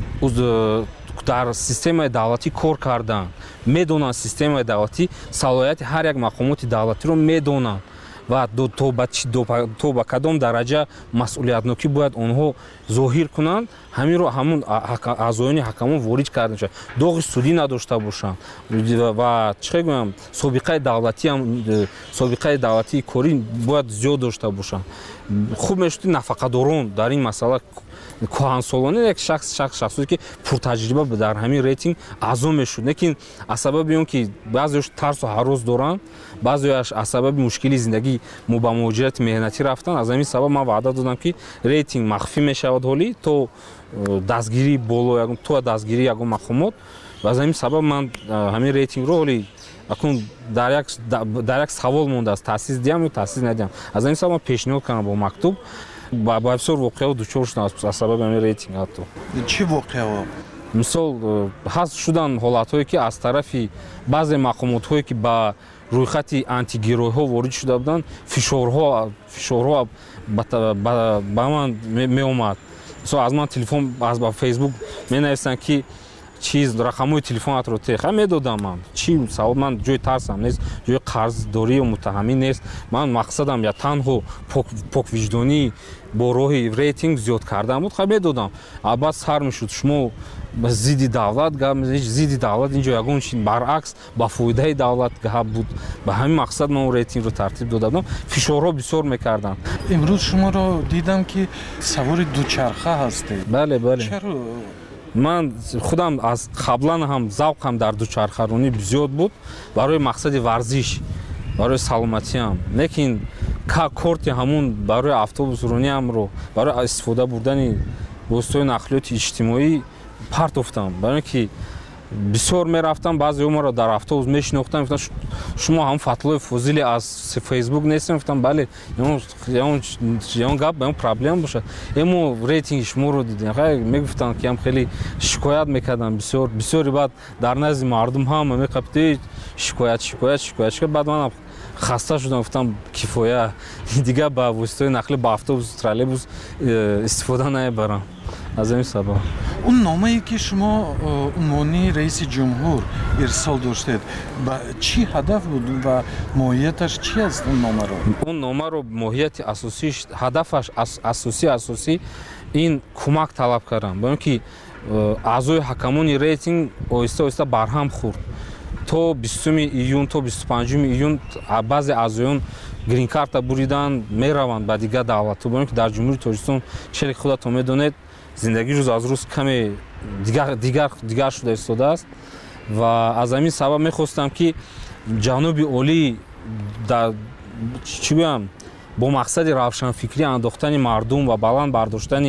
дар системаи давлатӣ кор кардаанд, медонанд системаи давлатӣ салоҳияти ҳар як мақомоти давлатиро медонанд ва то ба кадом дараҷа масъулиятнокӣ бояд онҳо зоҳир кунанд, ҳаминро ҳамун аъзоёни ҳакамон ворид карда мешавад. доғи судӣ надошта бошанд ва чӣ гӯям собиқаи давлатии корӣ бояд зиёд дошта бошанд. хуб мешуд нафақадорон дар ин масъала коҳансолона як шахсое ки пуртаҷриба дар ҳамин рейтинг аъзо мешуд, лекин аз сабаби он ки баъзеаш тарсу ҳарос доранд, баъзеаш аз сабаби мушкили зиндагӣ мо ба муҳоҷирати меҳнатӣ рафтанд, аз ҳамин сабаб ман ваъда додам ки рейтинг махфӣ мешавад ҳолӣ то дастгирии боло, то дастгирии ягон мақомот. ва аз ҳамин сабаб ман ҳамин рейтингро ҳолӣ акун дар як савол мондааст, таъсис диҳам ё таъсис надиҳам. Аз ҳамин сабаб ман пешниҳод кардам бо мактуб ба бисёр воқеаҳо дучор шудам аз сабаби ҳамин рейтинг. ҳатто чӣ воқеаҳо? мисол ҳаст шудан ҳолатҳое ки аз тарафи баъзе мақомотҳое ки ба рӯйхати антигиройҳо ворид шуда буданд, фишорҳо ба ман меомад. Мисол аз ман телефон ба фейсбук менависанд ки чиз рақамҳои телефонатро теха медодам. Ман чӣ савол, ман ҷои тарсам нест, ҷои қарздорӣ ё муттаҳамӣ нест. Ман мақсадам я танҳо поквиҷдонӣ бо роҳи рейтинг зиёд кардан буд, медодам. Албатта сар мешуд шумо зидди давлат гап мезанед, зидди давлат ин ҷо ягон чи баръакс ба фоидаи давлат гап буд. ба ҳамин мақсад ман рейтингро тартиб дода будам. фишорҳо бисёр мекарданд. имрӯз шуморо дидам ки савори дучарха ҳастед. бале чаро? ман худам аз қаблан ҳам завқам дар дучархаронӣ зиёд буд барои мақсади варзиш, барои саломатиам. Лекин корти ҳамун барои автобусрониамро барои истифода бурдани воситаҳои нақлиёти иҷтимоӣ партофтам. Барои ки бисёр мерафтам, баъзеҳо маро дар автобус мешинохтанд, гуфтанд шумо ҳам Фатлои Фозили аз фейсбук нестем? Гуфтам бале, ягон гап, ягон проблема бошад. Эмо рейтинги шуморо дидем. Мегуфтанд ки ҳам хеле шикоят мекардам бисёри баъд дар назди мардум ҳам меқабти шикоят. Баъд манам хаста шудам, гуфтам кифоя, дигар ба воситаҳои нақлӣ ба автобус, троллейбус истифода намебарам. Аз ин сабаб. اون نامه‌ای که شما عنوان رئیس جمهور ارسال داشتید با چی هدف بود و ماهیتش چی است اون نامه رو؟ اون نامه رو ماهیت اساسیش هدفش اساسی این کمک طلب کردن با اینکه اعضای حکمون ریتینگ آهسته برهم خورد تو 20 ایون تو 25 ایون بعضی اعضایان گرین کارت بریدن میروند به دیگر دولت تو با اینکه در جمهوری تاجیکستان چه خودتون میدونید زندگی روز از روز کمی دیگر شده ایستاده است و از همین سبب میخواستم که جناب عالی در چی بگم با مقصد روشنفکری انداختن مردم و بلند برداشتن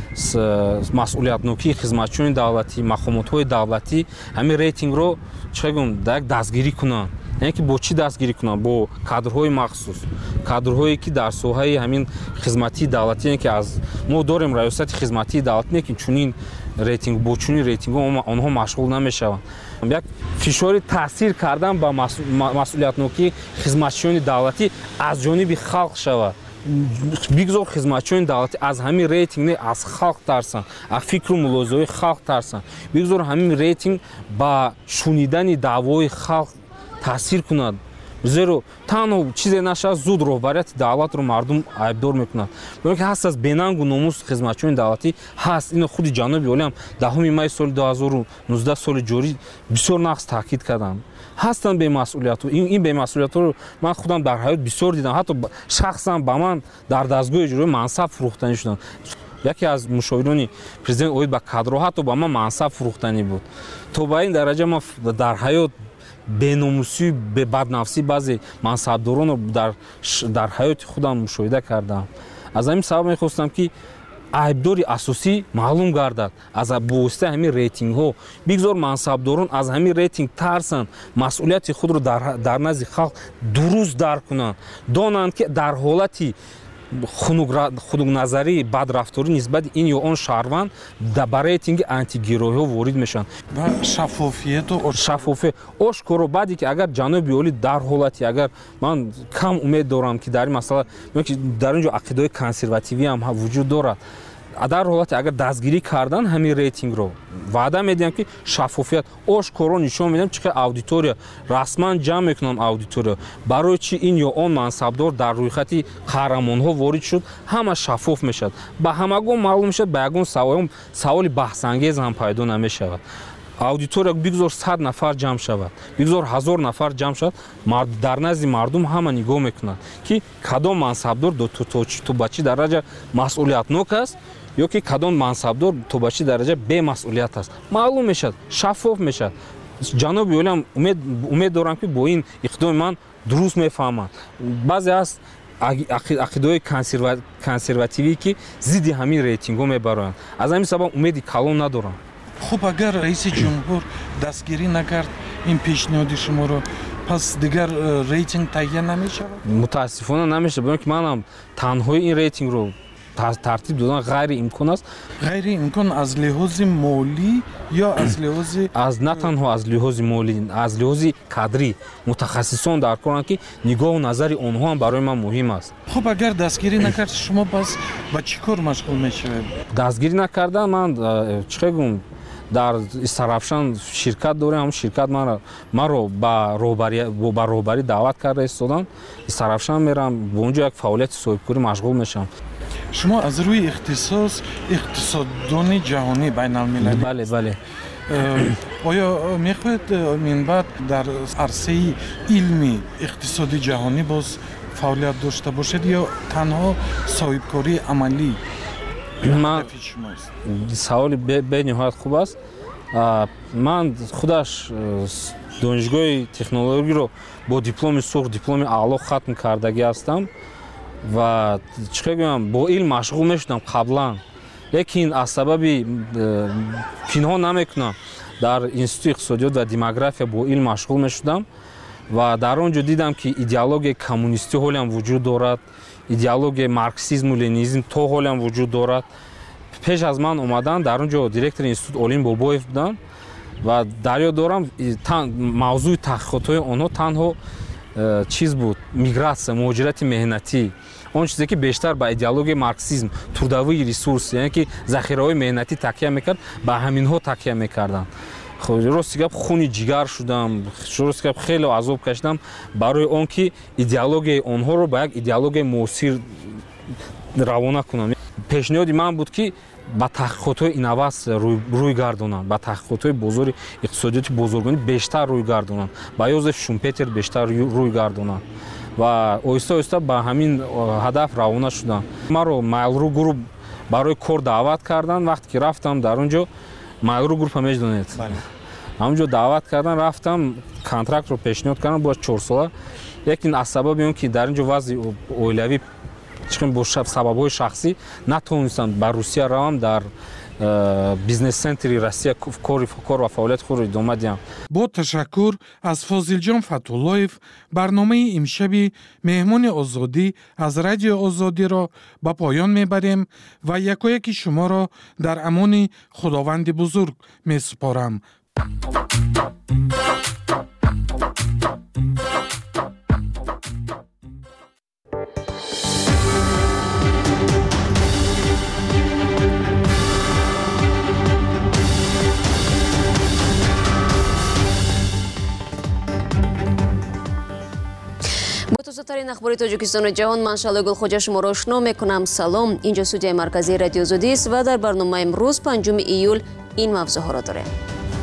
مسئولیت‌نوکی خدمتچیان دولتی مقامات‌های دولتی همین ریتینگ رو چه گم دستگیری کنن یعنی که با چی دستگیری کنن با کادرهای مخصوص کادرهایی که در ساحه همین خدمتی دولتی یعنی که از ما داریم ریاست خدمتی دولتی نه که چنین ریتینگ با چنین ریتینگ آنها مشغول نمیشوند یک فشاری تاثیر کردن با مسئولیت‌نوکی خدمتچیان دولتی از جانب خلق شود بگذار خدمتچیان دولتی از همین ریتینگ نه از خلق ترسن از فکر و ملاحظه‌های خلق ترسن بگذار همین ریتینگ با شنیدن دعوای خلق تاثیر کند زیرا تنها چیزی نشه زود رهبریت دولت رو مردم عیبدار میکنند برای که هست از بیننگ و ناموس خدمتچیان دولتی هست این خود جناب عالی هم 10 می سال 2019 سال جاری بسیار نقص تاکید کردند هستن به مسئولیت این به مسئولیت رو من خودم در حیات بسیار دیدم حتی شخصا با من در دستگاه اجرایی منصب فروختنی شدن یکی از مشاوران پرزیدنت اوید با کادرها حتی با من منصب فروختنی بود تو با این درجه ما در حیات بیناموسی به بدنفسی بعضی منصبداران رو در حیات خودم مشاهده کردم از همین سبب میخواستم که عیبداری اساسی معلوم گردد از بوسته همین ریتینگ ها بگذار منصبداران از همین ریتینگ ترسن مسئولیت خود رو در نزد خلق درست درک کنند دانند که در حالتی خنک نظری بدرفتاری نسبت این یا آن شهروند در ریتینگ آنتی گروهی ها وارد میشن و شفافیت و شفافیت آشکارا بعدی که اگر جناب عالی در حالتی اگر من کم امید دارم که در این مسئله در اینجا عقیده کنسرواتیوی هم وجود دارد در حالتی اگر دستگیری کردن همین ریتینگ رو وعده میدیم که شفافیت آشکارا نشون میدم چه اودیتوریا رسما جمع میکنم اودیتوریا برای چی این یا آن منصبدار در روی خط قهرمان ها وارد شد همه شفاف میشد به همگون معلوم میشد به یگون سوال بحث انگیز هم پیدا نمیشود اودیتوریا بگذار 100 نفر جمع شود بگذار 1000 نفر جمع شد در نزد مردم همه نگاه میکنند که کدام منصبدار تو بچی درجه مسئولیتناک است یا که کدام منصبدار تو بچی درجه بی مسئولیت است معلوم میشد شفاف میشد جناب عالی هم امید دارم که با این اقدام من درست میفهمند بعضی از عقیده‌های کنسرواتیوی که ضد همین ریتینگ‌ها میبرند از همین سبب امید کلان ندارم خب اگر رئیس جمهور دستگیری نکرد این پیشنهاد شما رو پس دیگر ریتینگ تهیه نمیشه متاسفانه نمیشه برای که منم تنهایی این ریتینگ رو ترتیب دادن غیر امکان است غیر امکان از لحاظ مالی یا از لحاظ نه تنها از لحاظ مالی از لحاظ کادری متخصصان در کارند که نگاه و نظر آنها هم برای من مهم است خب اگر دستگیری نکرد شما پس با چی کار مشغول میشوید دستگیری نکردن من چه گم در استرافشان شرکت دارم هم شرکت من رو با رهبری دعوت کرده استادن استرافشان میرم به اونجا یک فعالیت صاحبکاری مشغول میشم شما از روی اقتصاددان جهانی بین المللی بله آیا میخواهید من بعد در عرصه علمی اقتصادی جهانی باز فعالیت داشته باشید یا تنها صاحبکاری عملی من سوال به نهایت خوب است من خودش دانشگاه تکنولوژی رو با دیپلم سرخ دیپلم اعلی ختم کردگی هستم و چه بگم با علم مشغول میشدم قبلا لیکن از سبب پنهان نمیکنم در انستیتوت اقتصادیات و دموگرافیا با علم مشغول میشدم و در آنجا دیدم که ایدئولوژی کمونیستی حالی هم وجود دارد ایدئولوژی مارکسیسم و لنینیسم تو حالی هم وجود دارد پیش از من اومدن در اونجا دیرکتور انستیتوت علیم بابایف بودن و در یاد دارم موضوع تحقیقات های آنها تنها چیز بود میگراتسیا مهاجرت مهنتی اون چیزی که بیشتر با ایدئولوژی مارکسیسم توداوی ریسورس یعنی که ذخیره‌های مهنتی تکیه میکرد با همینها تکیه میکردن خب درست گپ خونی جگر شدم درست گپ خیلی عذاب کشیدم برای اون که ایدئولوژی اونها رو با یک ایدئولوژی موثر روانه کنم پیشنهادی من بود که با تحقیقات اینواسیون روی گردونن با تحقیقات بزرگ اقتصادیات بزرگانی بیشتر روی گردونن با یوزف شومپتر بیشتر روی گردونن و آهسته آهسته با همین هدف روانه شدم من رو مایلرو گروپ برای کار دعوت کردن وقتی که رفتم در اونجا مایلرو گروپ هم میدونید همونجا دعوت کردن رفتم کنترکت رو پیشنهاد کردن با 4 ساله لیکن از سبب اون که در اینجا وضع اولیوی چون با سبب‌های شخصی نتونستم بر روسیه روم در بیزنس سنتری روسیه کار و فعالیت خود ادامه دهم. با تشکر از فاضل فتولایف برنامه امشبی مهمان آزادی از رادیو آزادی را به پایان میبریم و یکایک شما را در امان خداوند بزرگ میسپارم. ترین اخبار تاجیکستان و جهان من شعله گلخوجه شما را آشنا میکنم. سلام، اینجا استودیوی مرکزی رادیو آزادی است و در برنامه امروز 5 ایول این موضوع را داریم.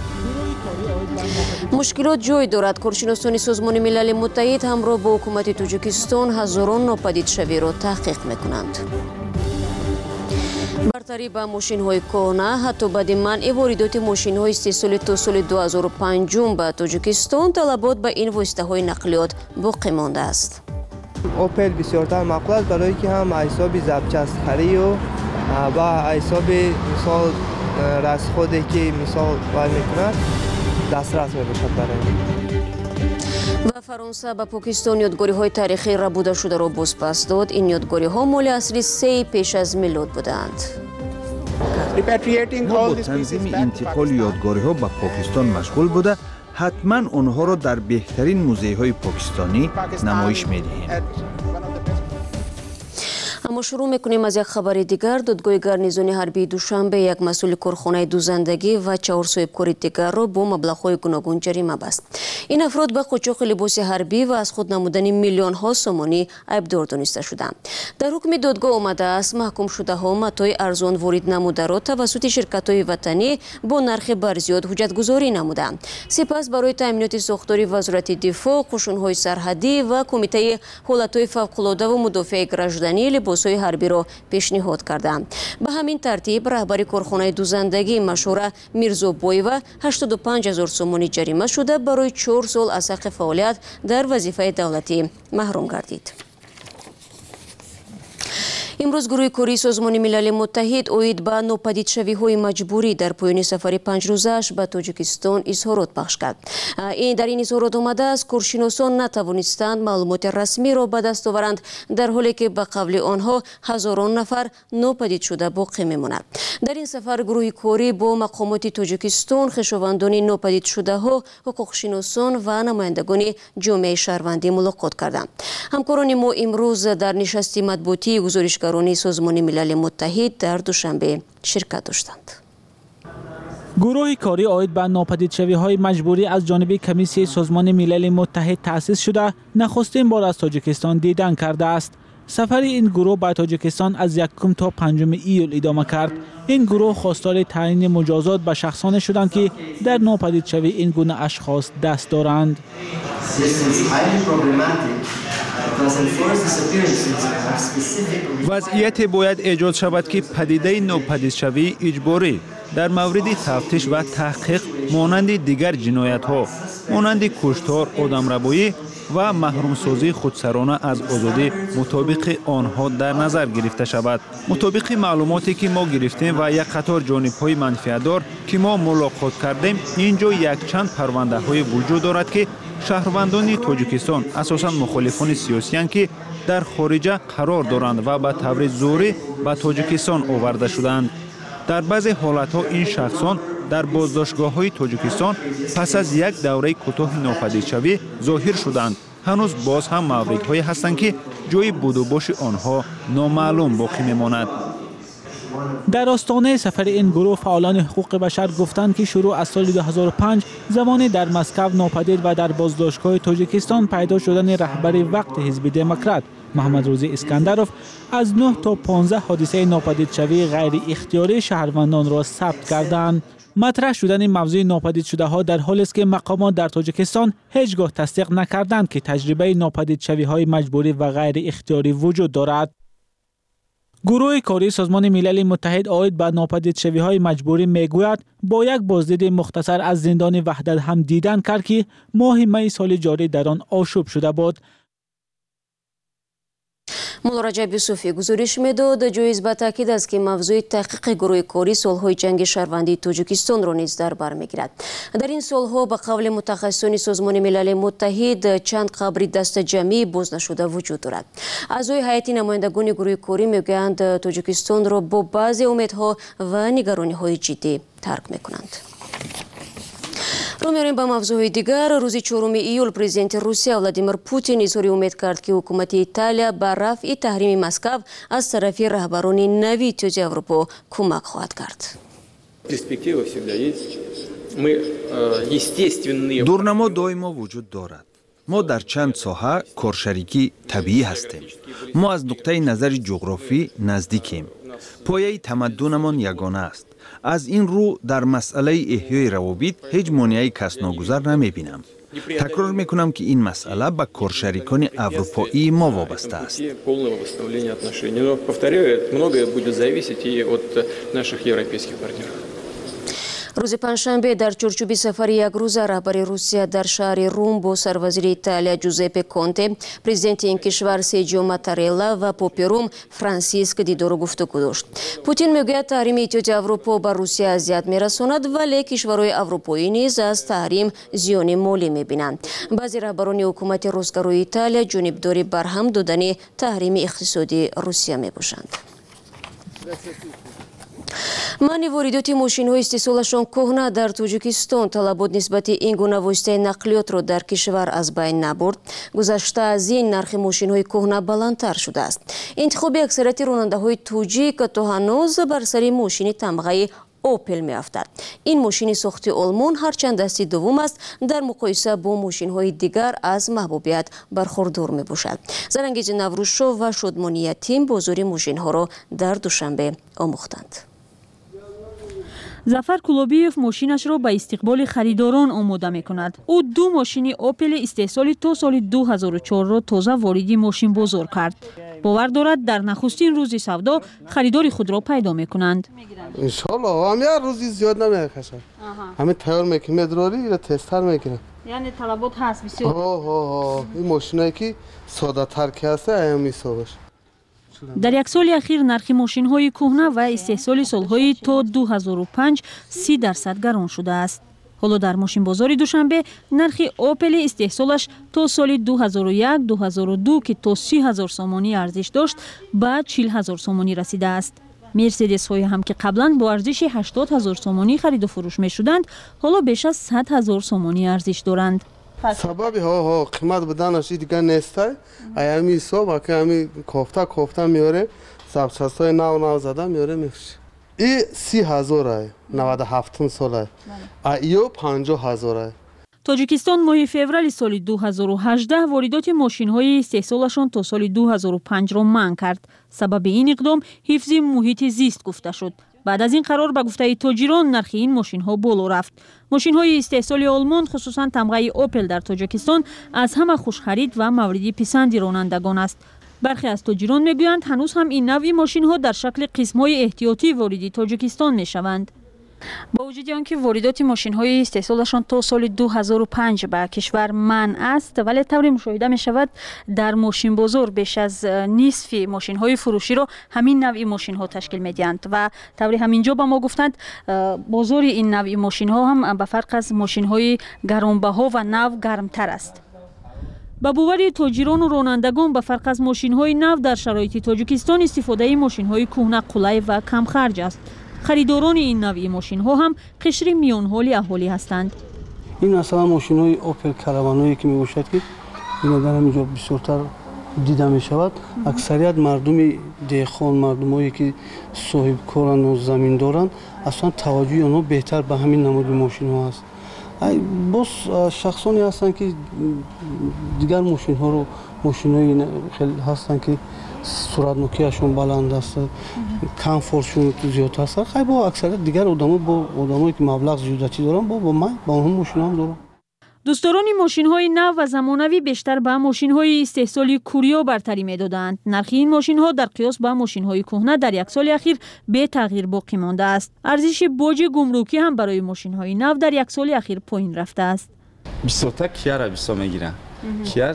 مشکلات جای دارد. کارشناسان سازمان ملل متحد همراه با حکومت تاجیکستان هزاران ناپدید شوی را تحقیق میکنند. برتری با ماشین های کهنه حتی بعد منع واردات ماشین های استحصالی تا سال 2005 به تاجیکستان طلبات به این واسطه های نقلیات باقی مانده است. اوپل بسیارتر مقبول است برای که هم حساب زبچستری و حساب مثال رسخودی که مثال باید میکند دسترس میباشد برای و فرانسه به پاکستان یادگاری های تاریخی ربوده شده را بازپس داد. این یادگاری ها مال عصر 3 پیش از میلاد بودند. ما با تنظیم انتقال یادگاری ها به پاکستان مشغول بوده حتما آنها را در بهترین موزه‌های پاکستانی نمایش می‌دهیم. اما شروع میکنیم از یک خبر دیگر. دادگاه گارنیزون حربی دوشنبه یک مسئول کارخانه دوزندگی و 4 صاحبکار دیگر را با مبلغ‌های گوناگون جریمه بست. این افراد به قاچاق لباس حربی و از خود نمودن میلیون ها سومانی عیبدار دانسته شدند. در حکم دادگاه آمده است محکوم شده ها متاع ارزان وارد نموده را توسط شرکت‌های وطنی با نرخ برزیاد حجت‌گذاری نمودند. سپس برای تامینات ساختاری وزارت دفاع، قشون‌های سرحدی و کمیته حالت‌های فوق‌العاده و مدافع گراژدانی لباس‌های حربی را پیشنهاد کردند. به همین ترتیب رهبر کارخانه دوزندگی مشهور میرزابویو 85,000 سومانی جریمه شده برای 4 سال از حق فعالیت در وظیفه دولتی محروم گردید. امروز گروه کاری سازمان ملل متحد اوید به ناپدید شوی های مجبوری در پایان سفر 5 روزش به تاجیکستان اظهارات پخش کرد. در این اظهارات آمده است کارشناسان نتوانستند معلومات رسمی را به دست آورند در حالی که به قول آنها هزاران نفر ناپدید شده باقی میماند. در این سفر گروه کاری با مقامات تاجیکستان، خویشاوندان ناپدید شده ها، حقوقشناسان و نمایندگان جامعه شهروندی ملاقات کردند. همکاران ما امروز در نشست مطبوعاتی گزارشگران سازمان ملل متحد در دوشنبه شرکت داشتند. گروه کاری عاید به ناپدید شوی های مجبوری از جانب کمیسیون سازمان ملل متحد تأسیس شده نخستین بار از تاجیکستان دیدن کرده است. سفر این گروه به تاجیکستان از 1 تا 5 ایول ادامه کرد. این گروه خواستار تعیین مجازات به شخصانی شدند که در ناپدید شوی این گونه اشخاص دست دارند. وضعیت باید ایجاد شود که پدیده ناپدید شوی اجباری در مورد تفتیش و تحقیق مانند دیگر جنایت ها مانند کشتار، آدمربایی و محروم سازی خودسرانه از آزادی مطابق آنها در نظر گرفته شود. مطابق معلوماتی که ما گرفتیم و یک قطار جانب‌های منفعت‌دار که ما ملاقات کردیم، اینجا یک چند پرونده های وجود دارد که شهروندان تاجیکستان اساساً مخالفان سیاسی‌اند که در خارج قرار دارند و به طور زوری به تاجیکستان آورده شدند. در بعضی حالت‌ها این شخصان در بازداشتگاه‌های تاجیکستان پس از یک دوره کوتاه ناپدید شوی ظاهر شدند هنوز باز هم موردهایی هستند که جای بود و باش آنها نامعلوم باقی میماند. در آستانه سفر این گروه فعالان حقوق بشر گفتند که شروع از سال 2005 زمانی در مسکو ناپدید و در بازداشتگاه تاجیکستان پیدا شدن رهبر وقت حزب دموکرات محمد روزی اسکندروف از 9 تا 15 حادثه ناپدید شوی غیر اختیاری شهروندان را ثبت کردند. مطرح شدن موضوع ناپدید شده ها در حالی است که مقامات در تاجیکستان هیچگاه تصدیق نکردند که تجربه ناپدید شوی های مجبوری و غیر اختیاری وجود دارد. گروه کاری سازمان ملل متحد عاید به ناپدید شوی های مجبوری میگوید با یک بازدید مختصر از زندان وحدت هم دیدن کرد که ماه می سال جاری در آن آشوب شده بود. مولا رجب یوسفی گزارش میداد. جایز به تاکید است که موضوع تحقیق گروه کاری صلح‌های جنگ شهروندی تاجیکستان را نیز در بر میگیرد. در این صلح‌ها به قول متخصصان سازمان ملل متحد چند قبر دست جمعی باز نشده وجود دارد. اعضای هیئت نمایندگان گروه کاری میگویند تاجیکستان را با بعضی امیدها و نگرانی‌های جدی ترک میکنند. رو میاریم به موضوع دیگر. روز 4 ایول پرزیدنت روسیه ولادیمیر پوتین اظهار امید کرد که حکومت ایتالیا به رفع تحریم مسکو از طرف رهبران نوی اتحادیه اروپا کمک خواهد کرد. دورنما دائما وجود دارد. ما در چند ساحه کارشریکی طبیعی هستیم. ما از نقطه نظر جغرافی نزدیکیم. پایه تمدنمان یگانه است. از این رو در مسئله احیای روابط هیچ مانعی کس ناگزیر نمی‌بینم. تکرار میکنم که این مسئله به کارشریکان اروپایی ما وابسته است. روز پنجشنبه در چارچوب سفر یک روزه رهبر روسیه در شهر روم با سروزیر ایتالیا جوزپه کونته، پرزیدنت این کشور سرجیو ماتارلا و پاپ روم فرانسیسک دیدار و گفتگو داشت. پوتین میگوید تحریم اتحادیه اروپا بر روسیه اذیت میرساند، ولی کشورهای اروپایی نیز از تحریم زیان مالی میبینند. بعضی رهبران حکومت راستگرای ایتالیا جانبداری برهم دادن تحریم اقتصادی روسیه میباشند. منع واردات ماشین‌های استحصالشان کهنه در تاجیکستان طلبات نسبت این گونه واسطه نقلیات را در کشور از بین نبرد. گذشته از این نرخ ماشین‌های کهنه بلندتر شده است. انتخاب اکثریت راننده‌های توجیک تا هنوز بر سر ماشین تمغه اوپل می‌افتد. این ماشین ساخت آلمان هرچند دستی دوم است، در مقایسه با ماشین‌های دیگر از محبوبیت برخوردار می‌باشد. زرانگیز نوروزشاه و شادمانی یتیم بازار ماشین‌ها را در دوشنبه آموختند. ظفر کلوبیف ماشینش را به استقبال خریداران آماده می کند. او 2 ماشین اوپل استحصالی تا سال 2004 را تازه واردی ماشین بازار کرد. باور دارد در نخستین روز سودا خریدار خود را پیدا می کنند. ان شاء الله هم یه روزی زیاد نمیکشه. همه تیار میکنه مدراری را تستر میکنه. یعنی طلبات هست بسیار. این ماشینایی که ساده تر که هست ایمی سوش. در یک سال اخیر نرخ ماشین‌های کهنه و استحصال سال‌های تا 2005 30% گران شده است. حالا در ماشین بازار دوشنبه نرخ اوپل استحصالش تا سال 2001-2002 که تا 30,000 سومانی ارزش داشت به 40,000 سومانی رسیده است. مرسدس های هم که قبلا با ارزش 80,000 سومانی خرید و فروش می شدند حالا بیش از 100,000 سومانی ارزش دارند. سببی قیمت بدنش دیگه نیسته. ایامی صبح که همی کوفته میاره سبچستای نو زده میاره میفروشه. این 30,000 97 ساله. ایو 50,000. تاجیکستان ماه فوریه سال 2018 واردات ماشین‌های استحصالشان تا سال 2005 را منع کرد. سبب این اقدام حفظ محیط زیست گفته شد. بعد از این قرار به گفته تاجران نرخ این ماشین‌ها بالا رفت. ماشین‌های استحصالی آلمان خصوصاً تمغه اوپل در تاجیکستان از همه خوش خرید و مورد پسند رانندگان است. برخی از تاجران میگویند هنوز هم این نوع ماشین‌ها در شکل قسم‌های احتیاطی وارد تاجیکستان میشوند. با وجود آنکه واردات ماشین‌های استحصالشان تا سال 2005 به کشور منع است، ولی طوری مشاهده می شود در ماشین بازار بیش از نصف ماشین‌های فروشی را همین نوع ماشین‌ها تشکیل می‌دهند و طوری همینجا به ما گفتند بازار این نوع ماشین‌ها هم به فرق از ماشین‌های گرانبها و نو گرمتر است. با باور تاجران و رانندگان به فرق از ماشین‌های نو در شرایط تاجیکستان استفاده ماشین‌های کهنه قلای و کم خرج است. خریداران این نوع ماشین ها هم قشر میان حال اهالی هستند. این مثلا ماشین های اوپل کاروانایی که می باشد که бинадar ҳаминҷо бисёртар дида мешавад. Аксарият мардуми деҳқон, мардумое ки соҳибкорану заминдоранд, аслан таваҷҷӯҳи онҳо беҳтар ба ҳамин намуди мошинҳо аст. боз шахсоне ҳастанд ки дигар мошинҳоро мошинҳои ҳастанд ки суръатнокияшон баланд аст, комфортшон зиёд аст. хай бо аксарият дигар одамое ки маблағ зиёдатӣ доранд ба онҳо мошинҳоам доранд. дӯстдорони мошинҳои нав ва замонавӣ бештар ба мошинҳои истеҳсоли кӯриё бартарӣ медоданд. нархи ин мошинҳо дар қиёс ба мошинҳои кӯҳна дар як соли ахир бетағйир боқӣ мондааст. арзиши боҷи гумрукӣ ҳам барои мошинҳои нав дар як соли ахир поин рафтааст. бисёрта кияра бисо мегиранд. кияр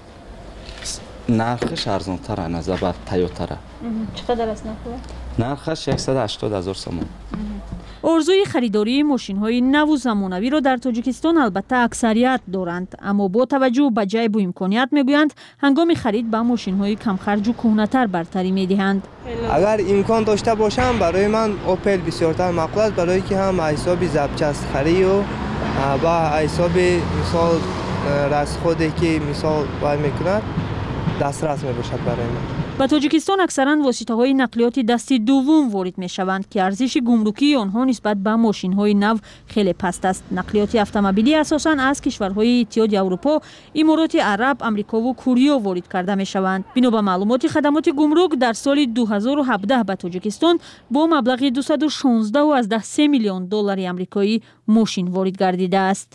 нархаш арзонтара назар ба тойотара. чӣ қадар аст нархи? нархаш 180,000 сомон. орзуи харидории мошинҳои наву замонавиро дар тоҷикистон албатта аксарият доранд, аммо бо таваҷҷӯҳ ба ҷайбу имконият мегӯянд ҳангоми харид ба мошинҳои камхарҷу кӯҳнатар бартарӣ медиҳанд. агар имкон дошта бошам барои ман опел бисёртар маъқул аст, барое ки ҳам ҳисоби запчастхарию ва ҳисоби мисол расходе ки мисол вай мекунад дастрас мебошад барои ман. ба тоҷикистон аксаран воситаҳои нақлиёти дасти дуввум ворид мешаванд ки арзиши гумрукии онҳо нисбат ба мошинҳои нав хеле паст аст. нақлиёти автомобилӣ асосан аз кишварҳои иттиҳоди аврупо, имороти араб, амрикову кӯриё ворид карда мешаванд. бино ба маълумоти хадамоти гумрук дар соли 2017 ба тоҷикистон бо маблағи 216,3 миллион доллари амрикоӣ мошин ворид гардидааст.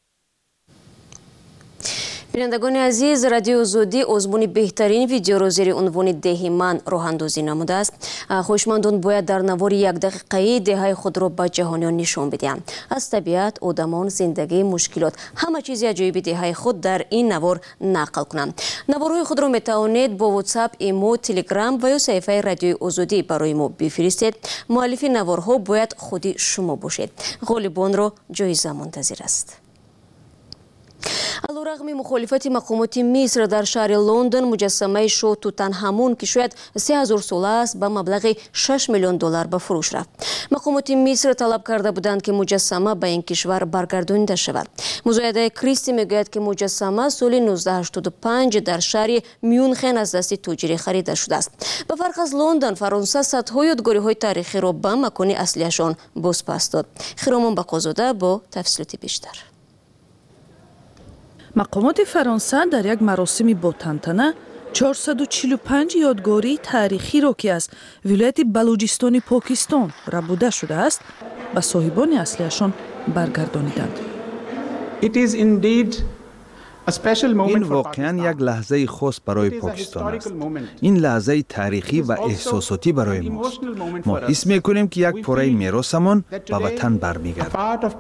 бинандагони азиз, радиои Озодӣ озмуни беҳтарин видеоро зери унвони деҳи ман роҳандозӣ намудааст. хоҳишмандон бояд дар навори 1 дақиқаӣ деҳаи худро ба ҷаҳониён нишон бидиҳанд. аз табиат, одамон, зиндагӣ, мушкилот, ҳама чизи аҷоиби деҳаи худ дар ин навор нақл кунанд. наворҳои худро метавонед бо WhatsApp, Imo, Telegram ва ё саҳифаи радиои Озодӣ барои мо бифиристед. муаллифи наворҳо бояд худи шумо бошед. ғолибонро ҷоиза мунтазир аст. алорағми мухолифати мақомоти Миср дар шаҳри Лондон муҷассамаи шоҳ Тутанҳамун ки шояд 3000 сола аст ба маблағи 6 миллион доллар ба фурӯш рафт. мақомоти Миср талаб карда буданд ки муҷассама ба ин кишвар баргардонида шавад. музоядаи Кристи мегӯяд ки муҷассама соли 1985 дар шаҳри Мюнхен аз дасти тоҷире харида шудааст. ба фарқ аз Лондон, Фаронса садҳо ёдгориҳои таърихиро ба макони аслияшон бозпас дод. Хиромон Бақозода бо тафсилоти бештар. мақомоти Фаронса дар як маросими ботантана 445 ёдгории таърихиро ки аз вилояти Балуҷистони Покистон рабуда шудааст ба соҳибони аслиашон баргардониданд. ин воқеан як лаҳзаи хос барои Покистон аст. ин лаҳзаи таърихӣ ва эҳсосотӣ барои мост. мо ҳис мекунем ки як пораи меросамон ба ватан бармегардад.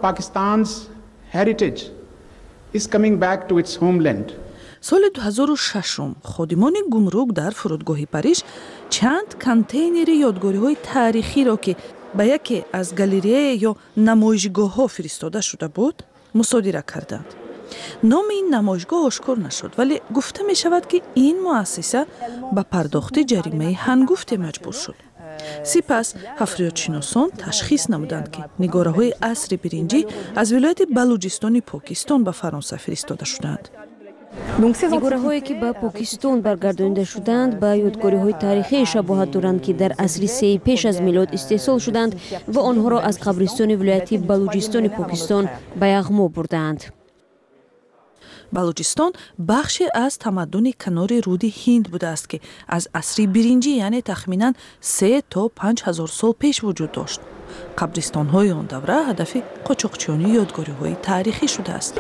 соли 2006 ходимони гумрук дар фурудгоҳи Париж чанд контейнери ёдгориҳои таърихиро ки ба яке аз галерея ё намоишгоҳҳо фиристода шуда буд мусодира карданд. номи ин намоишгоҳ ошкор нашуд, вале гуфта мешавад ки ин муассиса ба пардохти ҷаримаи ҳангуфте маҷбур шуд. сипас ҳафриётшиносон ташхис намуданд ки нигораҳои асри биринҷӣ аз вилояти Балуҷистони Покистон ба Фаронса фиристода шуданд. нигораҳое ки ба Покистон баргардонида шуданд ба ёдгориҳои таърихӣ шабоҳат доранд ки дар асри 3 пеш аз милод истеҳсол шуданд ва онҳоро аз қабристони вилояти Балуҷистони Покистон ба яғмо бурданд. Балуҷистон бахше аз тамаддуни канори руди Ҳинд будааст ки аз асри биринҷӣ, яъне тахминан 3 то 5000 сол пеш вуҷуд дошт. қабристонҳои он давра ҳадафи қочоқчиёнии ёдгориҳои таърихӣ шудааст.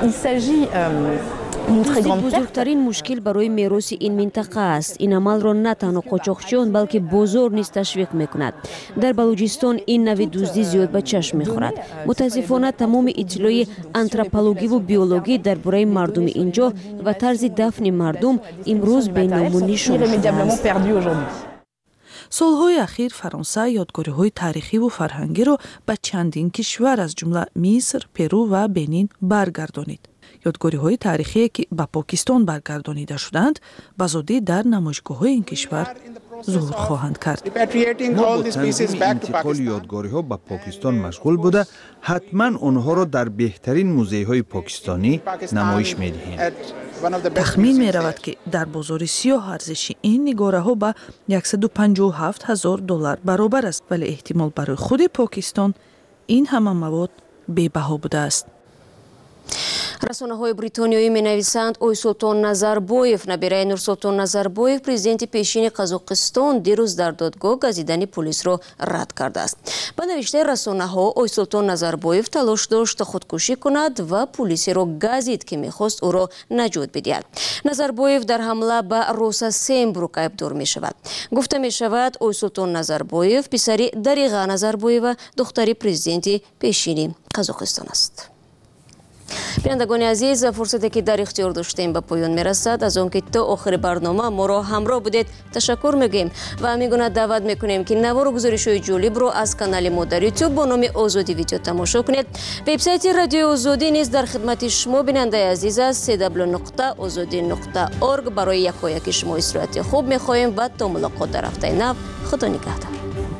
бузургтарин мушкил барои мероси ин минтақа аст. ин амалро на танҳо қочоқчиён, балки бозор низ ташвиқ мекунад. дар Балуҷистон ин нави дуздӣ зиёд ба чашм мехӯрад. мутаассифона тамоми иттилои антропологиву биологӣ дар бораи мардуми инҷо ва тарзи дафни мардум имрӯз беному нишон шудааст. солҳои ахир Фаронса ёдгориҳои таърихиву фарҳангиро ба чандин кишвар аз ҷумла Миср, Перу ва Бенин баргардонид. ёдгориҳои таърихие ки ба Покистон баргардонида шуданд ба зудӣ дар намоишгоҳҳои ин кишвар ظهور خواهند کرد. ما با تنظیم انتقال یادگاری‌ها به پاکستان مشغول بوده، حتما آنها را در بهترین موزه‌های پاکستانی نمایش می‌دهیم. تخمین می رود که در بازار سیاه ارزش این نگاره ها به $157,000 برابر است، ولی احتمال برای خود پاکستان این همه مواد بی‌بها بوده است. расонаҳои бритониёӣ менависанд Ойсултон Назарбоев набираи Нурсултон Назарбоев президенти пешини Қазоқистон дирӯз дар додгоҳ газидани пулисро рад кардааст. ба навиштаи расонаҳо Ойсултон Назарбоев талош дошт худкушӣ кунад ва пулисеро газид ки мехост ӯро наҷот бидиҳад. Назарбоев дар ҳамла ба Роса Сембрук айбдор мешавад. гуфта мешавад Ойсултон Назарбоев писари Дариға Назарбоева духтари президенти пешини Қазоқистон аст. бинандагони азиз, фурсате ки дар ихтиёр доштем ба поён мерасад. аз он ки то охири барнома моро ҳамроҳ будед ташаккур мегӯем ва ҳамин гуна даъват мекунем ки навору гузоришҳои ҷолибро аз канали мо дар YouTube бо номи Озодӣ видео тамошо кунед. вебсайти радиои Озодӣ низ дар хидмати шумо бинандаи азиз аст. www.ozodi.org. барои якояки шумо истироҳати хуб мехоҳем ва то мулоқот дар ҳафтаи нав. худо нигаҳдор.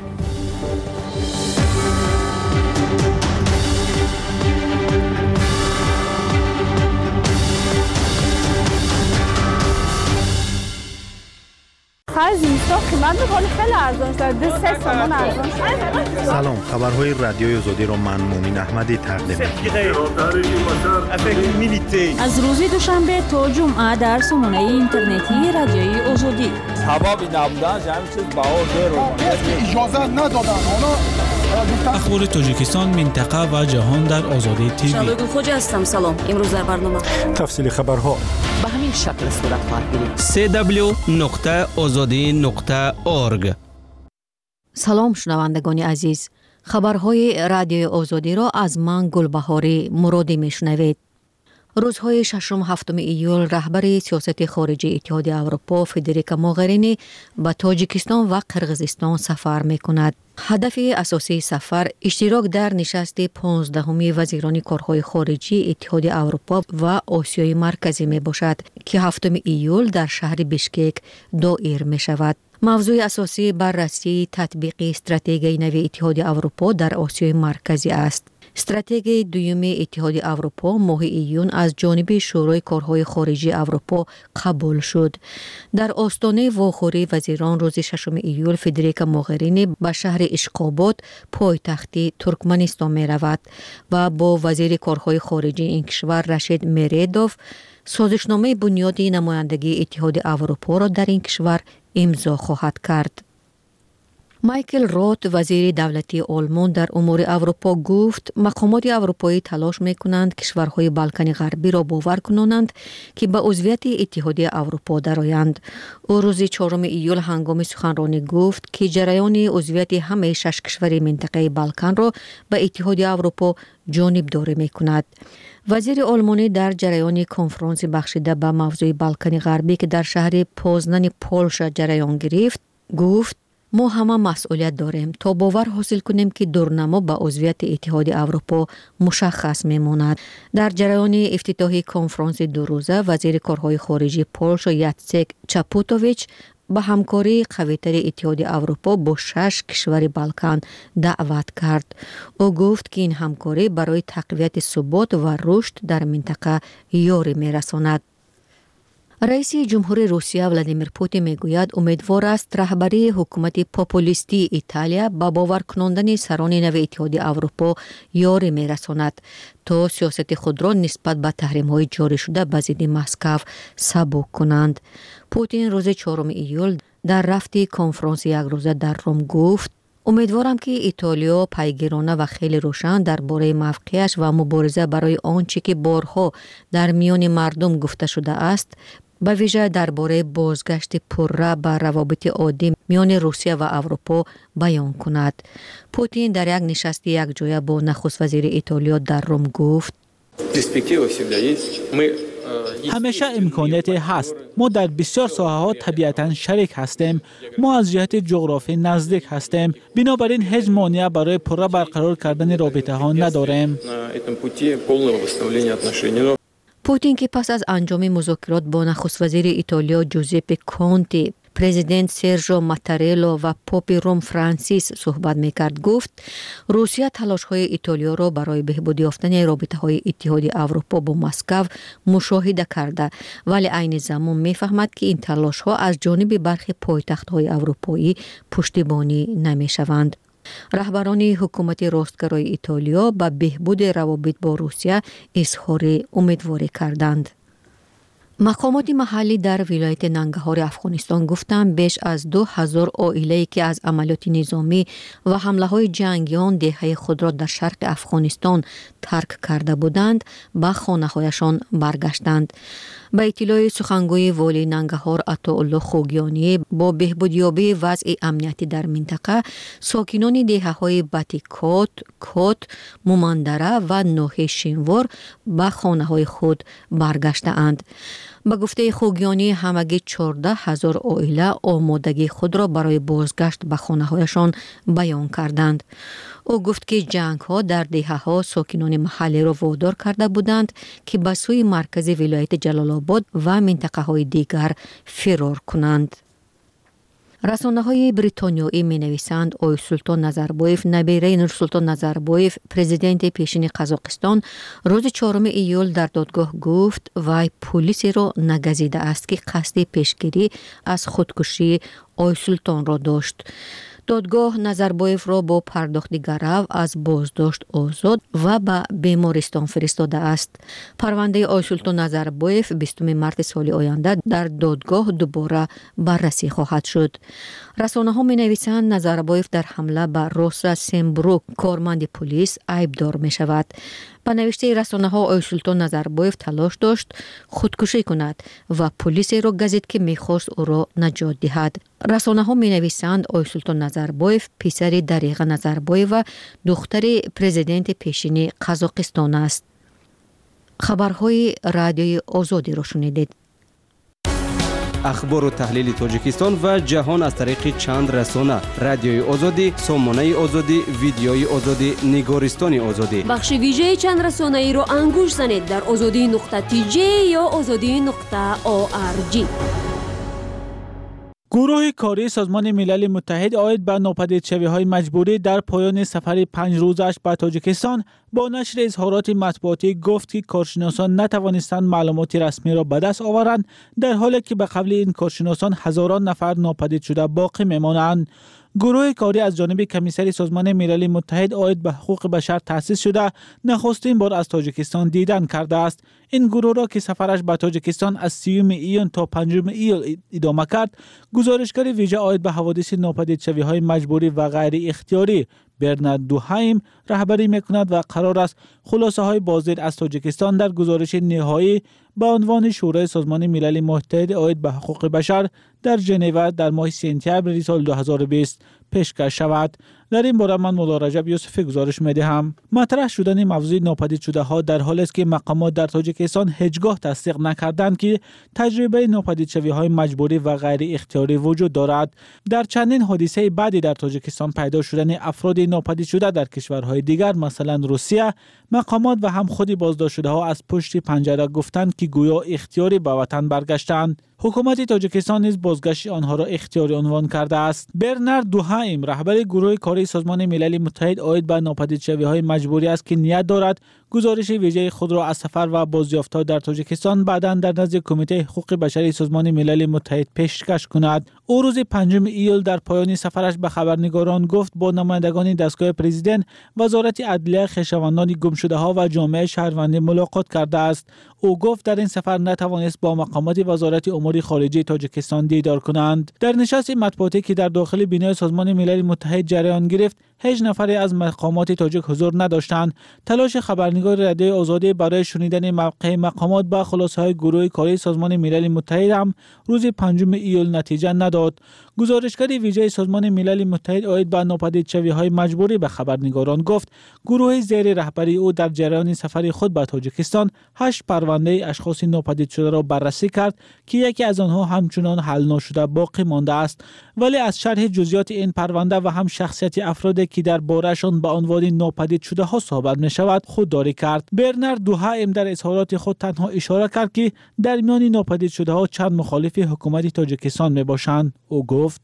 زمستان قیمت می‌کنه خیلی ارزان شده. 3 تومان ارزان شده. سلام، خبرهای رادیوی آزادی را من مومین احمدی تقدیم می‌کنم. از روز دوشنبه تا جمعه در سامانه اینترنتی رادیوی آزادی. سبب نبودن همین چیز بهار اجازه ندادن. اخبار تاجیکستان، منطقه و جهان در آزادی تیوی. شادو خوجا هستم. سلام. امروز در برنامه تفصیل خبرها به همین شکل صورت خواهد گرفت. www.ozodi.org. سلام شنوندگان عزیز. خبرهای رادیوی آزادی را از من گلبهاری مرادی میشنوید. روزهای 6-7 ایول رهبر سیاست خارجی اتحاد اروپا فدریکا موغرینی به تاجیکستان و قرقیزستان سفر میکند. هدف اساسی سفر اشتراک در نشست 15 وزیران کارهای خارجی اتحاد اروپا و آسیای مرکزی می باشد که 7 ایول در شهر بیشکک دایر می شود. موضوع اساسی بررسی تطبیق استراتژی نو اتحاد اروپا در آسیای مرکزی است. استراتژی دوم اتحاد اروپا ماه ایون از جانب شورای کارهای خارجی اروپا قبول شد. در آستانه واخوری وزیران روز 6 ایول فدریکا موغرینی به شهر اشخاباد پایتخت ترکمنستان می رود و با وزیر کارهای خارجی این کشور رشید میردوف سازشنامه بنیادی نمایندگی اتحاد اروپا را در این کشور امضا خواهد کرد. مایکل روت وزیر دولتی آلمان در امور اروپا گفت مقامات اروپایی تلاش می‌کنند کشورهای بالکان غربی را باور کنانند که به عضویت اتحادیه اروپا درآیند. او روز 4 ایول هنگام سخنرانی گفت که جریان عضویت همه 6 کشور منطقه بالکان را به اتحادیه اروپا جانبداری می‌کند. وزیر آلمانی در جریان کنفرانس بخشیده به موضوع بالکان غربی که در شهر پوزنان پولشا جریان گرفت گفت ما همه مسئولیت داریم تا باور حاصل کنیم که دورنما به عضویت اتحاد اروپا مشخص میماند. در جریان افتتاحی کنفرانس 2 روزه وزیر کارهای خارجی پولشا یاتسک چاپوتوویچ به همکاری قوی‌تر اتحاد اروپا با 6 کشور بالکان دعوت کرد. او گفت که این همکاری برای تقویت ثبات و رشد در منطقه یاری میرساند. رئیس جمهور روسیه ولادیمیر پوتین میگوید امیدوار است رهبری حکومت پاپولیستی ایتالیا با باور کناندن سران نو اتحاد اروپا یاری میرساند تا سیاست خود را نسبت به تحریم‌های جاری شده به ضد مسکو سبک کنند. پوتین روز 4 ایول در رفت کنفرانس یک روزه در روم گفت امیدوارم که ایتالیا پیگیرانه و خیلی روشن درباره موقعش و مبارزه برای آنچه که بارها در میان مردم گفته شده است، به ویژه درباره بازگشت پرره به روابط عادی میان روسیه و اروپا بیان کند. پوتین در یک نشست یک جایه با نخست وزیر ایتالیا در روم گفت همیشه امکانیت هست. ما در بسیار ساحه‌ها طبیعتاً شریک هستیم. ما از جهت جغرافی نزدیک هستیم. بنابراین هیچ مانع برای پرره برقرار کردن رابطه ها نداریم. پوتین که پس از انجام مذاکرات با نخست وزیر ایتالیا جوزپه کونتی پرزیدنت سرژو ماتارلو و پاپ روم فرانسیس صحبت میکرد گفت روسیه تلاش‌های ایتالیا را برای بهبود یافتن رابطه‌های اتحاد اروپا با مسکو مشاهده کرده ولی عین زمان میفهمد که این تلاش‌ها از جانب برخی پایتخت‌های اروپایی پشتیبانی نمی‌شوند. رهبران حکومت راستگرای ایتالیا به بهبود روابط با روسیه اظهار امیدواری کردند. مقامات محلی در ولایت ننگرهار افغانستان گفتند بیش از 2000 عائله که از عملیات نظامی و حمله‌های جنگیان دهه خود را در شرق افغانستان ترک کرده بودند به خانه‌هایشان برگشتند. به اطلاع سخنگوی والی ننگرهار عطاالله خوگیانی با بهبودیابی وضع امنیتی در منطقه ساکنان دهه‌های بتیکات، کات، مومندره و ناحیه شینوار به خانه‌های خود برگشته‌اند. به گفته خوگیانی همگی 14000 عائله آمادگی خود را برای بازگشت به خانه‌هایشان بیان کردند. او گفت که جنگ‌ها در دهه‌ها ساکنان محلی را وادار کرده بودند که به سوی مرکز ولایت جلال آباد و منطقه‌های دیگر فرار کنند. رسانه‌های بریتانیایی می‌نویسند آقای سلطان نظربایف نبیره نورسلطان نظربایف پرزیدنت پیشین قزاقستان روز 4 ایول در دادگاه گفت وی پلیسی را نگزیده است که قصد پیشگیری از خودکشی آقای سلطان را داشت. دادگاه نظربایف را با پرداخت گرو از بازداشت آزاد و به بیمارستان فرستاده است. پرونده آقای سلطان نظربایف 20 مارس سال آینده در دادگاه دوباره بررسی خواهد شد. رسانه‌ها می‌نویسند نظربایف در حمله به روسا سمبروک کارمند پلیس عیبدار می‌شود. به نوشته رسانه‌ها آقای سلطان نظربایف تلاش داشت خودکشی کند و پلیس را گزید که می‌خواست او را نجات دهد. رسانه‌ها می‌نویسند آقای سلطان نظربایف پسر دریغ نظربایف و دختر پرزیدنت پیشین قزاقستان است. خبرهای رادیوی آزادی را شنیدید. اخبار و تحلیل تاجیکستان و جهان از طریق چند رسانه: رادیوی آزادی، سامانه آزادی، ویدیوی آزادی، نگارستان آزادی. بخش ویژه چند رسانه‌ای را انگوش زنید در azadi.tj یا azadi.org. گروه کاری سازمان ملل متحد عاید به ناپدیدشوی‌های مجبوری در پایان سفر 5 روزش به تاجیکستان با نشر اظهارات مطبوعاتی گفت که کارشناسان نتوانستند معلومات رسمی را به دست آورند، در حالی که به قبل این کارشناسان هزاران نفر ناپدید شده باقی میمانند. گروه کاری از جانب کمیسر سازمان ملل متحد عاید به حقوق بشر تأسیس شده نخستین بار از تاجیکستان دیدن کرده است. این گروه را که سفرش به تاجیکستان از 30 ایون تا 5 ایول ادامه کرد، گزارشگر ویژه عاید به حوادث ناپدیدشوی‌های مجبوری و غیر اختیاری برنارد دوهایم رهبری میکند و قرار است خلاصه‌های بازدید از تاجیکستان در گزارش نهایی به عنوان شورای سازمان ملل متحد عاید به حقوق بشر در ژنو در ماه سپتامبر سال 2020 پیشکش شود. در این باره من مولا رجب یوسفی گزارش می‌دهم. مطرح شدن موضوع ناپدید شده ها در حالی است که مقامات در تاجیکستان هیچگاه تصدیق نکردند که تجربه ناپدیدشوی‌های مجبوری و غیر اختیاری وجود دارد. در چندین حادثه بعدی در تاجیکستان پیدا شدن افراد ناپدید شده در کشورهای دیگر مثلا روسیه، مقامات و هم خود بازداشت شده ها از پشت پنجره گفتند که گویا اختیاری به وطن برگشتند. حکومت تاجیکستان نیز بازگشت آنها را اختیاری عنوان کرده است. برنارد دوهایم رهبر گروه کاری سازمان ملل متحد عاید به ناپدیدشوی‌های مجبوری است که نیت دارد گزارش ویژه خود را از سفر و بازیافت‌ها در تاجیکستان بعداً در نزد کمیته حقوق بشری سازمان ملل متحد پیشکش کند. او روز 5 ایول در پایان سفرش به خبرنگاران گفت با نمایندگان دستگاه پرزیدنت، وزارت عدلیه، خویشاوندان گمشده‌ها و جامعه شهروندی ملاقات کرده است. او گفت در این سفر نتوانست با مقامات وزارت امور خارجه تاجیکستان دیدار کنند. در نشست مطبوعاتی که در داخل بینای سازمان ملل متحد جریان گرفت، هیچ نفری از مقامات تاجیک حضور نداشتند. تلاش خبرنگار رادیوی آزادی برای شنیدن موقع مقامات با خلاصه‌های گروه کاری سازمان ملل متحد هم روز 5 ایول نتیجه نداد. گزارشگر ویژه سازمان ملل متحد عاید به ناپدیدشوی‌های مجبوری به خبرنگاران گفت گروه زیر رهبری او در جریان سفر خود به تاجیکستان 8 پرونده اشخاص ناپدید شده را بررسی کرد که یکی از آنها همچنان حل نشده باقی مانده است، ولی از شرح جزئیات این پرونده و هم شخصیت افرادی که در بارشان به عنوان ناپدید شده ها صحبت می شود خودداری کرد. برنارد دوهایم در اظهارات خود تنها اشاره کرد که در میان ناپدید شده ها چند مخالف حکومت تاجیکستان می باشند. او گفت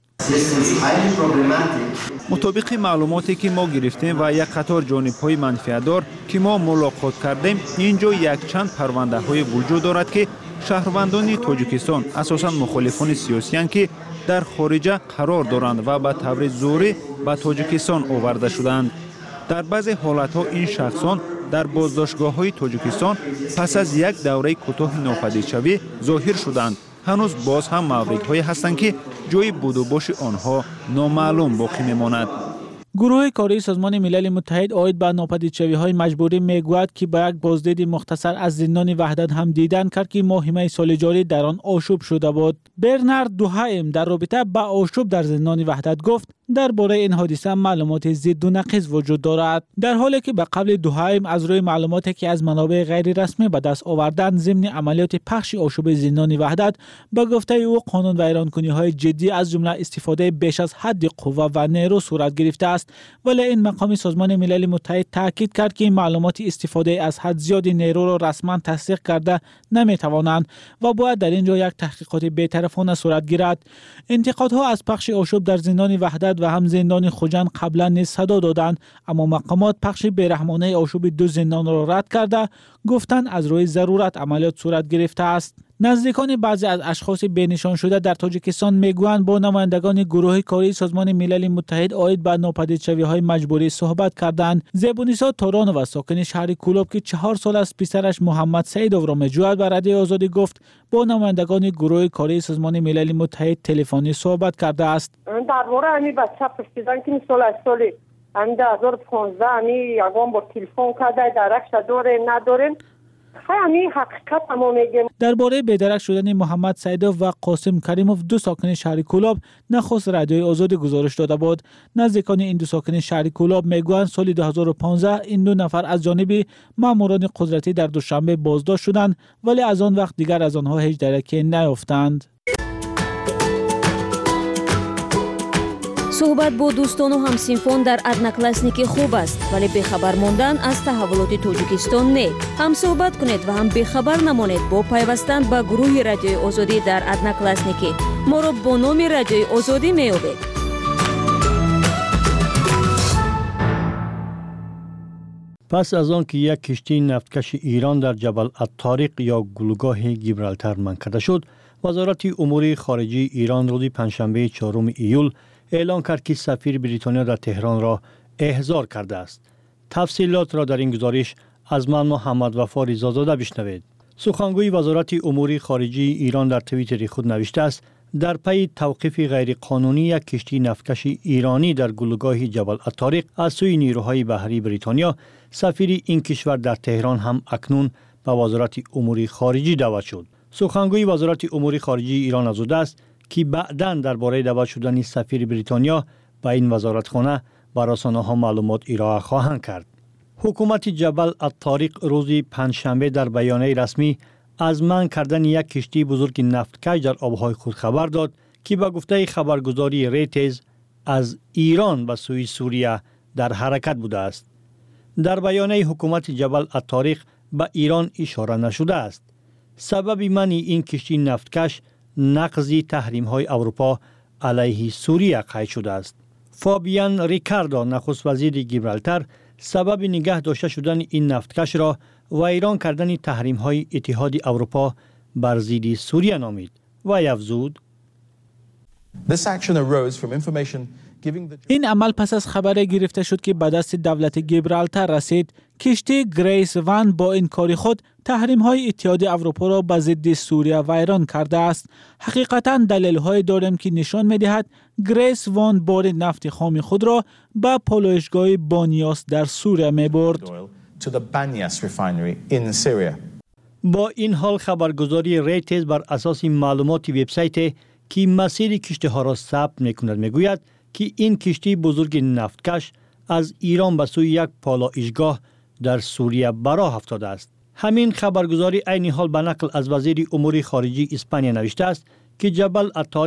مطابق معلوماتی که ما گرفتیم و یک قطار جانب‌های منفعت‌دار که ما ملاقات کردیم، اینجا یک چند پرونده های وجود دارد که شهروندان تاجیکستان اساساً مخالفان سیاسی اند که در خارج قرار دارند و به طور زوری به تاجیکستان آورده شدند. در بعضی حالت‌ها این شخصان در بازداشتگاه‌های تاجیکستان پس از یک دوره کوتاه ناپدیدشوی ظاهر شدند. هنوز باز هم موردهایی هستند که جای بود و باش آنها نامعلوم باقی میماند. گروه کاری سازمان ملل متحد عاید به ناپدیدشوی‌های مجبوری میگوید که با یک بازدید مختصر از زندان وحدت هم دیدن کرد که ماه سال جاری در آن آشوب شده بود. برنارد دوهایم در رابطه با آشوب در زندان وحدت گفت درباره این حادثه معلومات ضد و نقیض وجود دارد. در حالی که به قبل دوهایم از روی معلوماتی که از منابع غیر رسمی به دست آوردن ضمن عملیات پخش آشوب زندان وحدت، به گفته او قانون ویرانکنی‌های جدی از جمله استفاده بیش از حد قوه و نیرو صورت گرفته است، ولی این مقام سازمان ملل متحد تاکید کرد که معلومات استفاده از حد زیاد نیرو را رسما تصدیق کرده نمی‌توانند و باید در اینجا یک تحقیقات بی‌طرفانه صورت گیرد. انتقادها از پخش آشوب در زندان وحدت و هم زندان خوجند قبلا نیز صدا دادند، اما مقامات پخش بیرحمانه آشوب دو زندان را رد کرده گفتند از روی ضرورت عملیات صورت گرفته است. نزدیکان بعضی از اشخاص بینشان شده در تاجیکستان میگویند با نمایندگان گروه کاری سازمان ملل متحد عاید به ناپدیدشوی‌های مجبوری صحبت کردند. زبونیسا تورانووا ساکن شهر کولوب که 4 سال از پسرش محمد سعیدوف را میجوید به رادیوی آزادی گفت با نمایندگان گروه کاری سازمان ملل متحد تلفنی صحبت کرده است. درباره همین بچه پرسیدن که سال 2015 یگان با تلفن کرده درکش داره ندارن، همین حقیقت ما میگیم. درباره بی‌درک شدن محمد سعیدوف و قاسم کریموف دو ساکن شهر کولاب نخست رادیوی آزادی گزارش داده بود. نزدیکان این دو ساکن شهر کولاب میگویند سال 2015 این دو نفر از جانب ماموران قدرتی در دوشنبه بازداشت شدند، ولی از آن وقت دیگر از آنها هیچ درکی نیافتند. صحبت با دوستان و همسینفان در ادناکلاسنیکی خوب است، ولی بخبر ماندن از تحولات تاجیکستان نه. هم صحبت کنید و هم بخبر نمانید با پیوستن به گروه رادیوی آزادی در ادناکلاسنیکی. ما را با نام رادیوی آزادی میابید. پس از آن که یک کشتی نفتکش ایران در جبل الطارق یا گلوگاه گیبرالتر منع کرده شد، وزارت امور خارجه ایران روز پنجشنبه 4 ایول اعلان کرد که سفیر بریتانیا در تهران را احضار کرده است. تفصیلات را در این گزارش از من محمد وفا رضازاده بشنوید. سخنگوی وزارت امور خارجه ایران در توییتر خود نوشته است در پی توقیف غیرقانونی یک کشتی نفتکش ایرانی در گلوگاه جبل الطارق از سوی نیروهای بحری بریتانیا، سفیر این کشور در تهران هم اکنون به وزارت امور خارجه دعوت شد. سخنگوی وزارت امور خارجه ایران افزوده است که بعداً درباره دعوت شدن سفیر بریتانیا به این وزارتخانه به رسانه‌ها معلومات ارائه خواهند کرد. حکومت جبل الطارق روز پنجشنبه در بیانیه رسمی از منع کردن یک کشتی بزرگ نفتکش در آبهای خود خبر داد که به گفته خبرگزاری ریترز از ایران به سوی سوریه در حرکت بوده است. در بیانیه حکومت جبل الطارق به ایران اشاره نشده است. سبب منع این کشتی نفتکش نقض تحریم‌های اروپا علیه سوریه قید شده است. فابیان ریکاردو نخست وزیر گیبرالتر سبب نگه داشته شدن این نفتکش را ویران کردن تحریم‌های اتحاد اروپا بر ضد سوریه نامید و افزود این عمل پس از خبر گرفته شد که به دست دولت گیبرالتر رسید. کشتی گریس وان با این کار خود تحریم‌های اتحاد اروپا را به ضد سوریه ویران کرده است. حقیقتاً دلیل‌های داریم که نشان می‌دهد گریس وان بار نفت خام خود را به پالایشگاه بانیاس در سوریه می‌برد. با این حال خبرگزاری ریترز بر اساس معلومات وبسایت که مسیر کشتی ها را ثبت می‌کند میگوید که این کشتی بزرگ نفتکش از ایران به سوی یک پالایشگاه در سوریه به راه افتاده است. همین خبرگزاری عین حال به نقل از وزیر امور خارجه اسپانیا نوشته است که جبل الطارق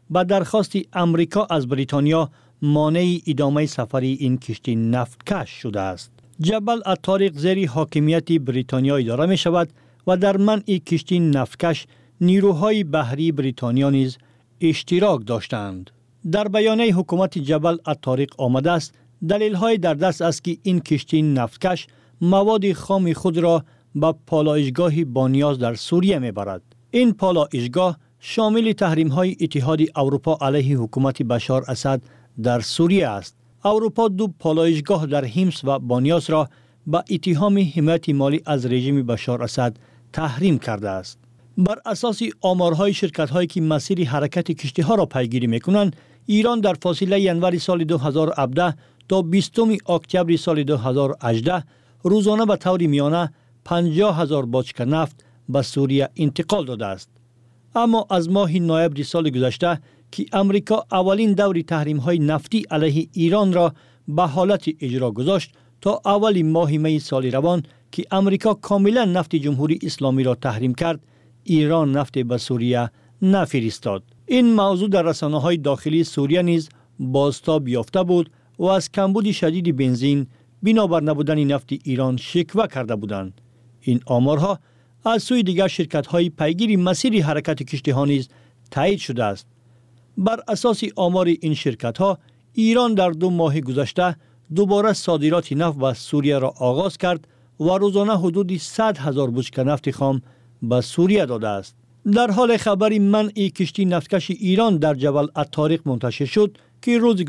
به درخواست امریکا از بریتانیا مانع ادامه سفر این کشتی نفتکش شده است. جبل الطارق زیر حاکمیت بریتانیا اداره می شود و در منع کشتی نفتکش نیروهای بحری بریتانیا نیز اشتراک داشتند. در بیانیه حکومت جبل الطارق آمده است دلیل‌های در دست است که این کشتی نفتکش مواد خام خود را به پالایشگاه بانیاز در سوریه میبرد. این پالایشگاه شامل تحریم‌های اتحاد اروپا علیه حکومت بشار اسد در سوریه است. اروپا دو پالایشگاه در حمص و بانیاس را با اتهام حمایت مالی از رژیم بشار اسد تحریم کرده است. بر اساس آمارهای شرکت‌هایی که مسیر حرکت کشتی‌ها را پیگیری می‌کنند، ایران در فاصله ینوری سال 2017 تا 20 اکتبر سال 2018 روزانه به طور میانه 50,000 باچکه نفت به سوریه انتقال داده است. اما از ماه نوامبر سال گذشته که امریکا اولین دور تحریم‌های نفتی علیه ایران را به حالت اجرا گذاشت تا اول ماه می سال روان که امریکا کاملا نفت جمهوری اسلامی را تحریم کرد، ایران نفت به سوریه نفرستاد. این موضوع در رسانه‌های داخلی سوریه نیز بازتاب یافته بود و از کمبود شدید بنزین بنابر نبودن نفت ایران شکوه کرده بودند. این آمارها از سوی دیگر شرکت‌های پیگیر مسیر حرکت کشتی‌ها نیز تایید شده است. بر اساس آمار این شرکت‌ها، ایران در 2 ماه گذشته دوباره صادرات نفت به سوریه را آغاز کرد و روزانه حدود 100,000 بشکه نفت خام به سوریه داده است. در حال خبری منع کشتی نفتکش ایران در جبل الطارق منتشر شد که روز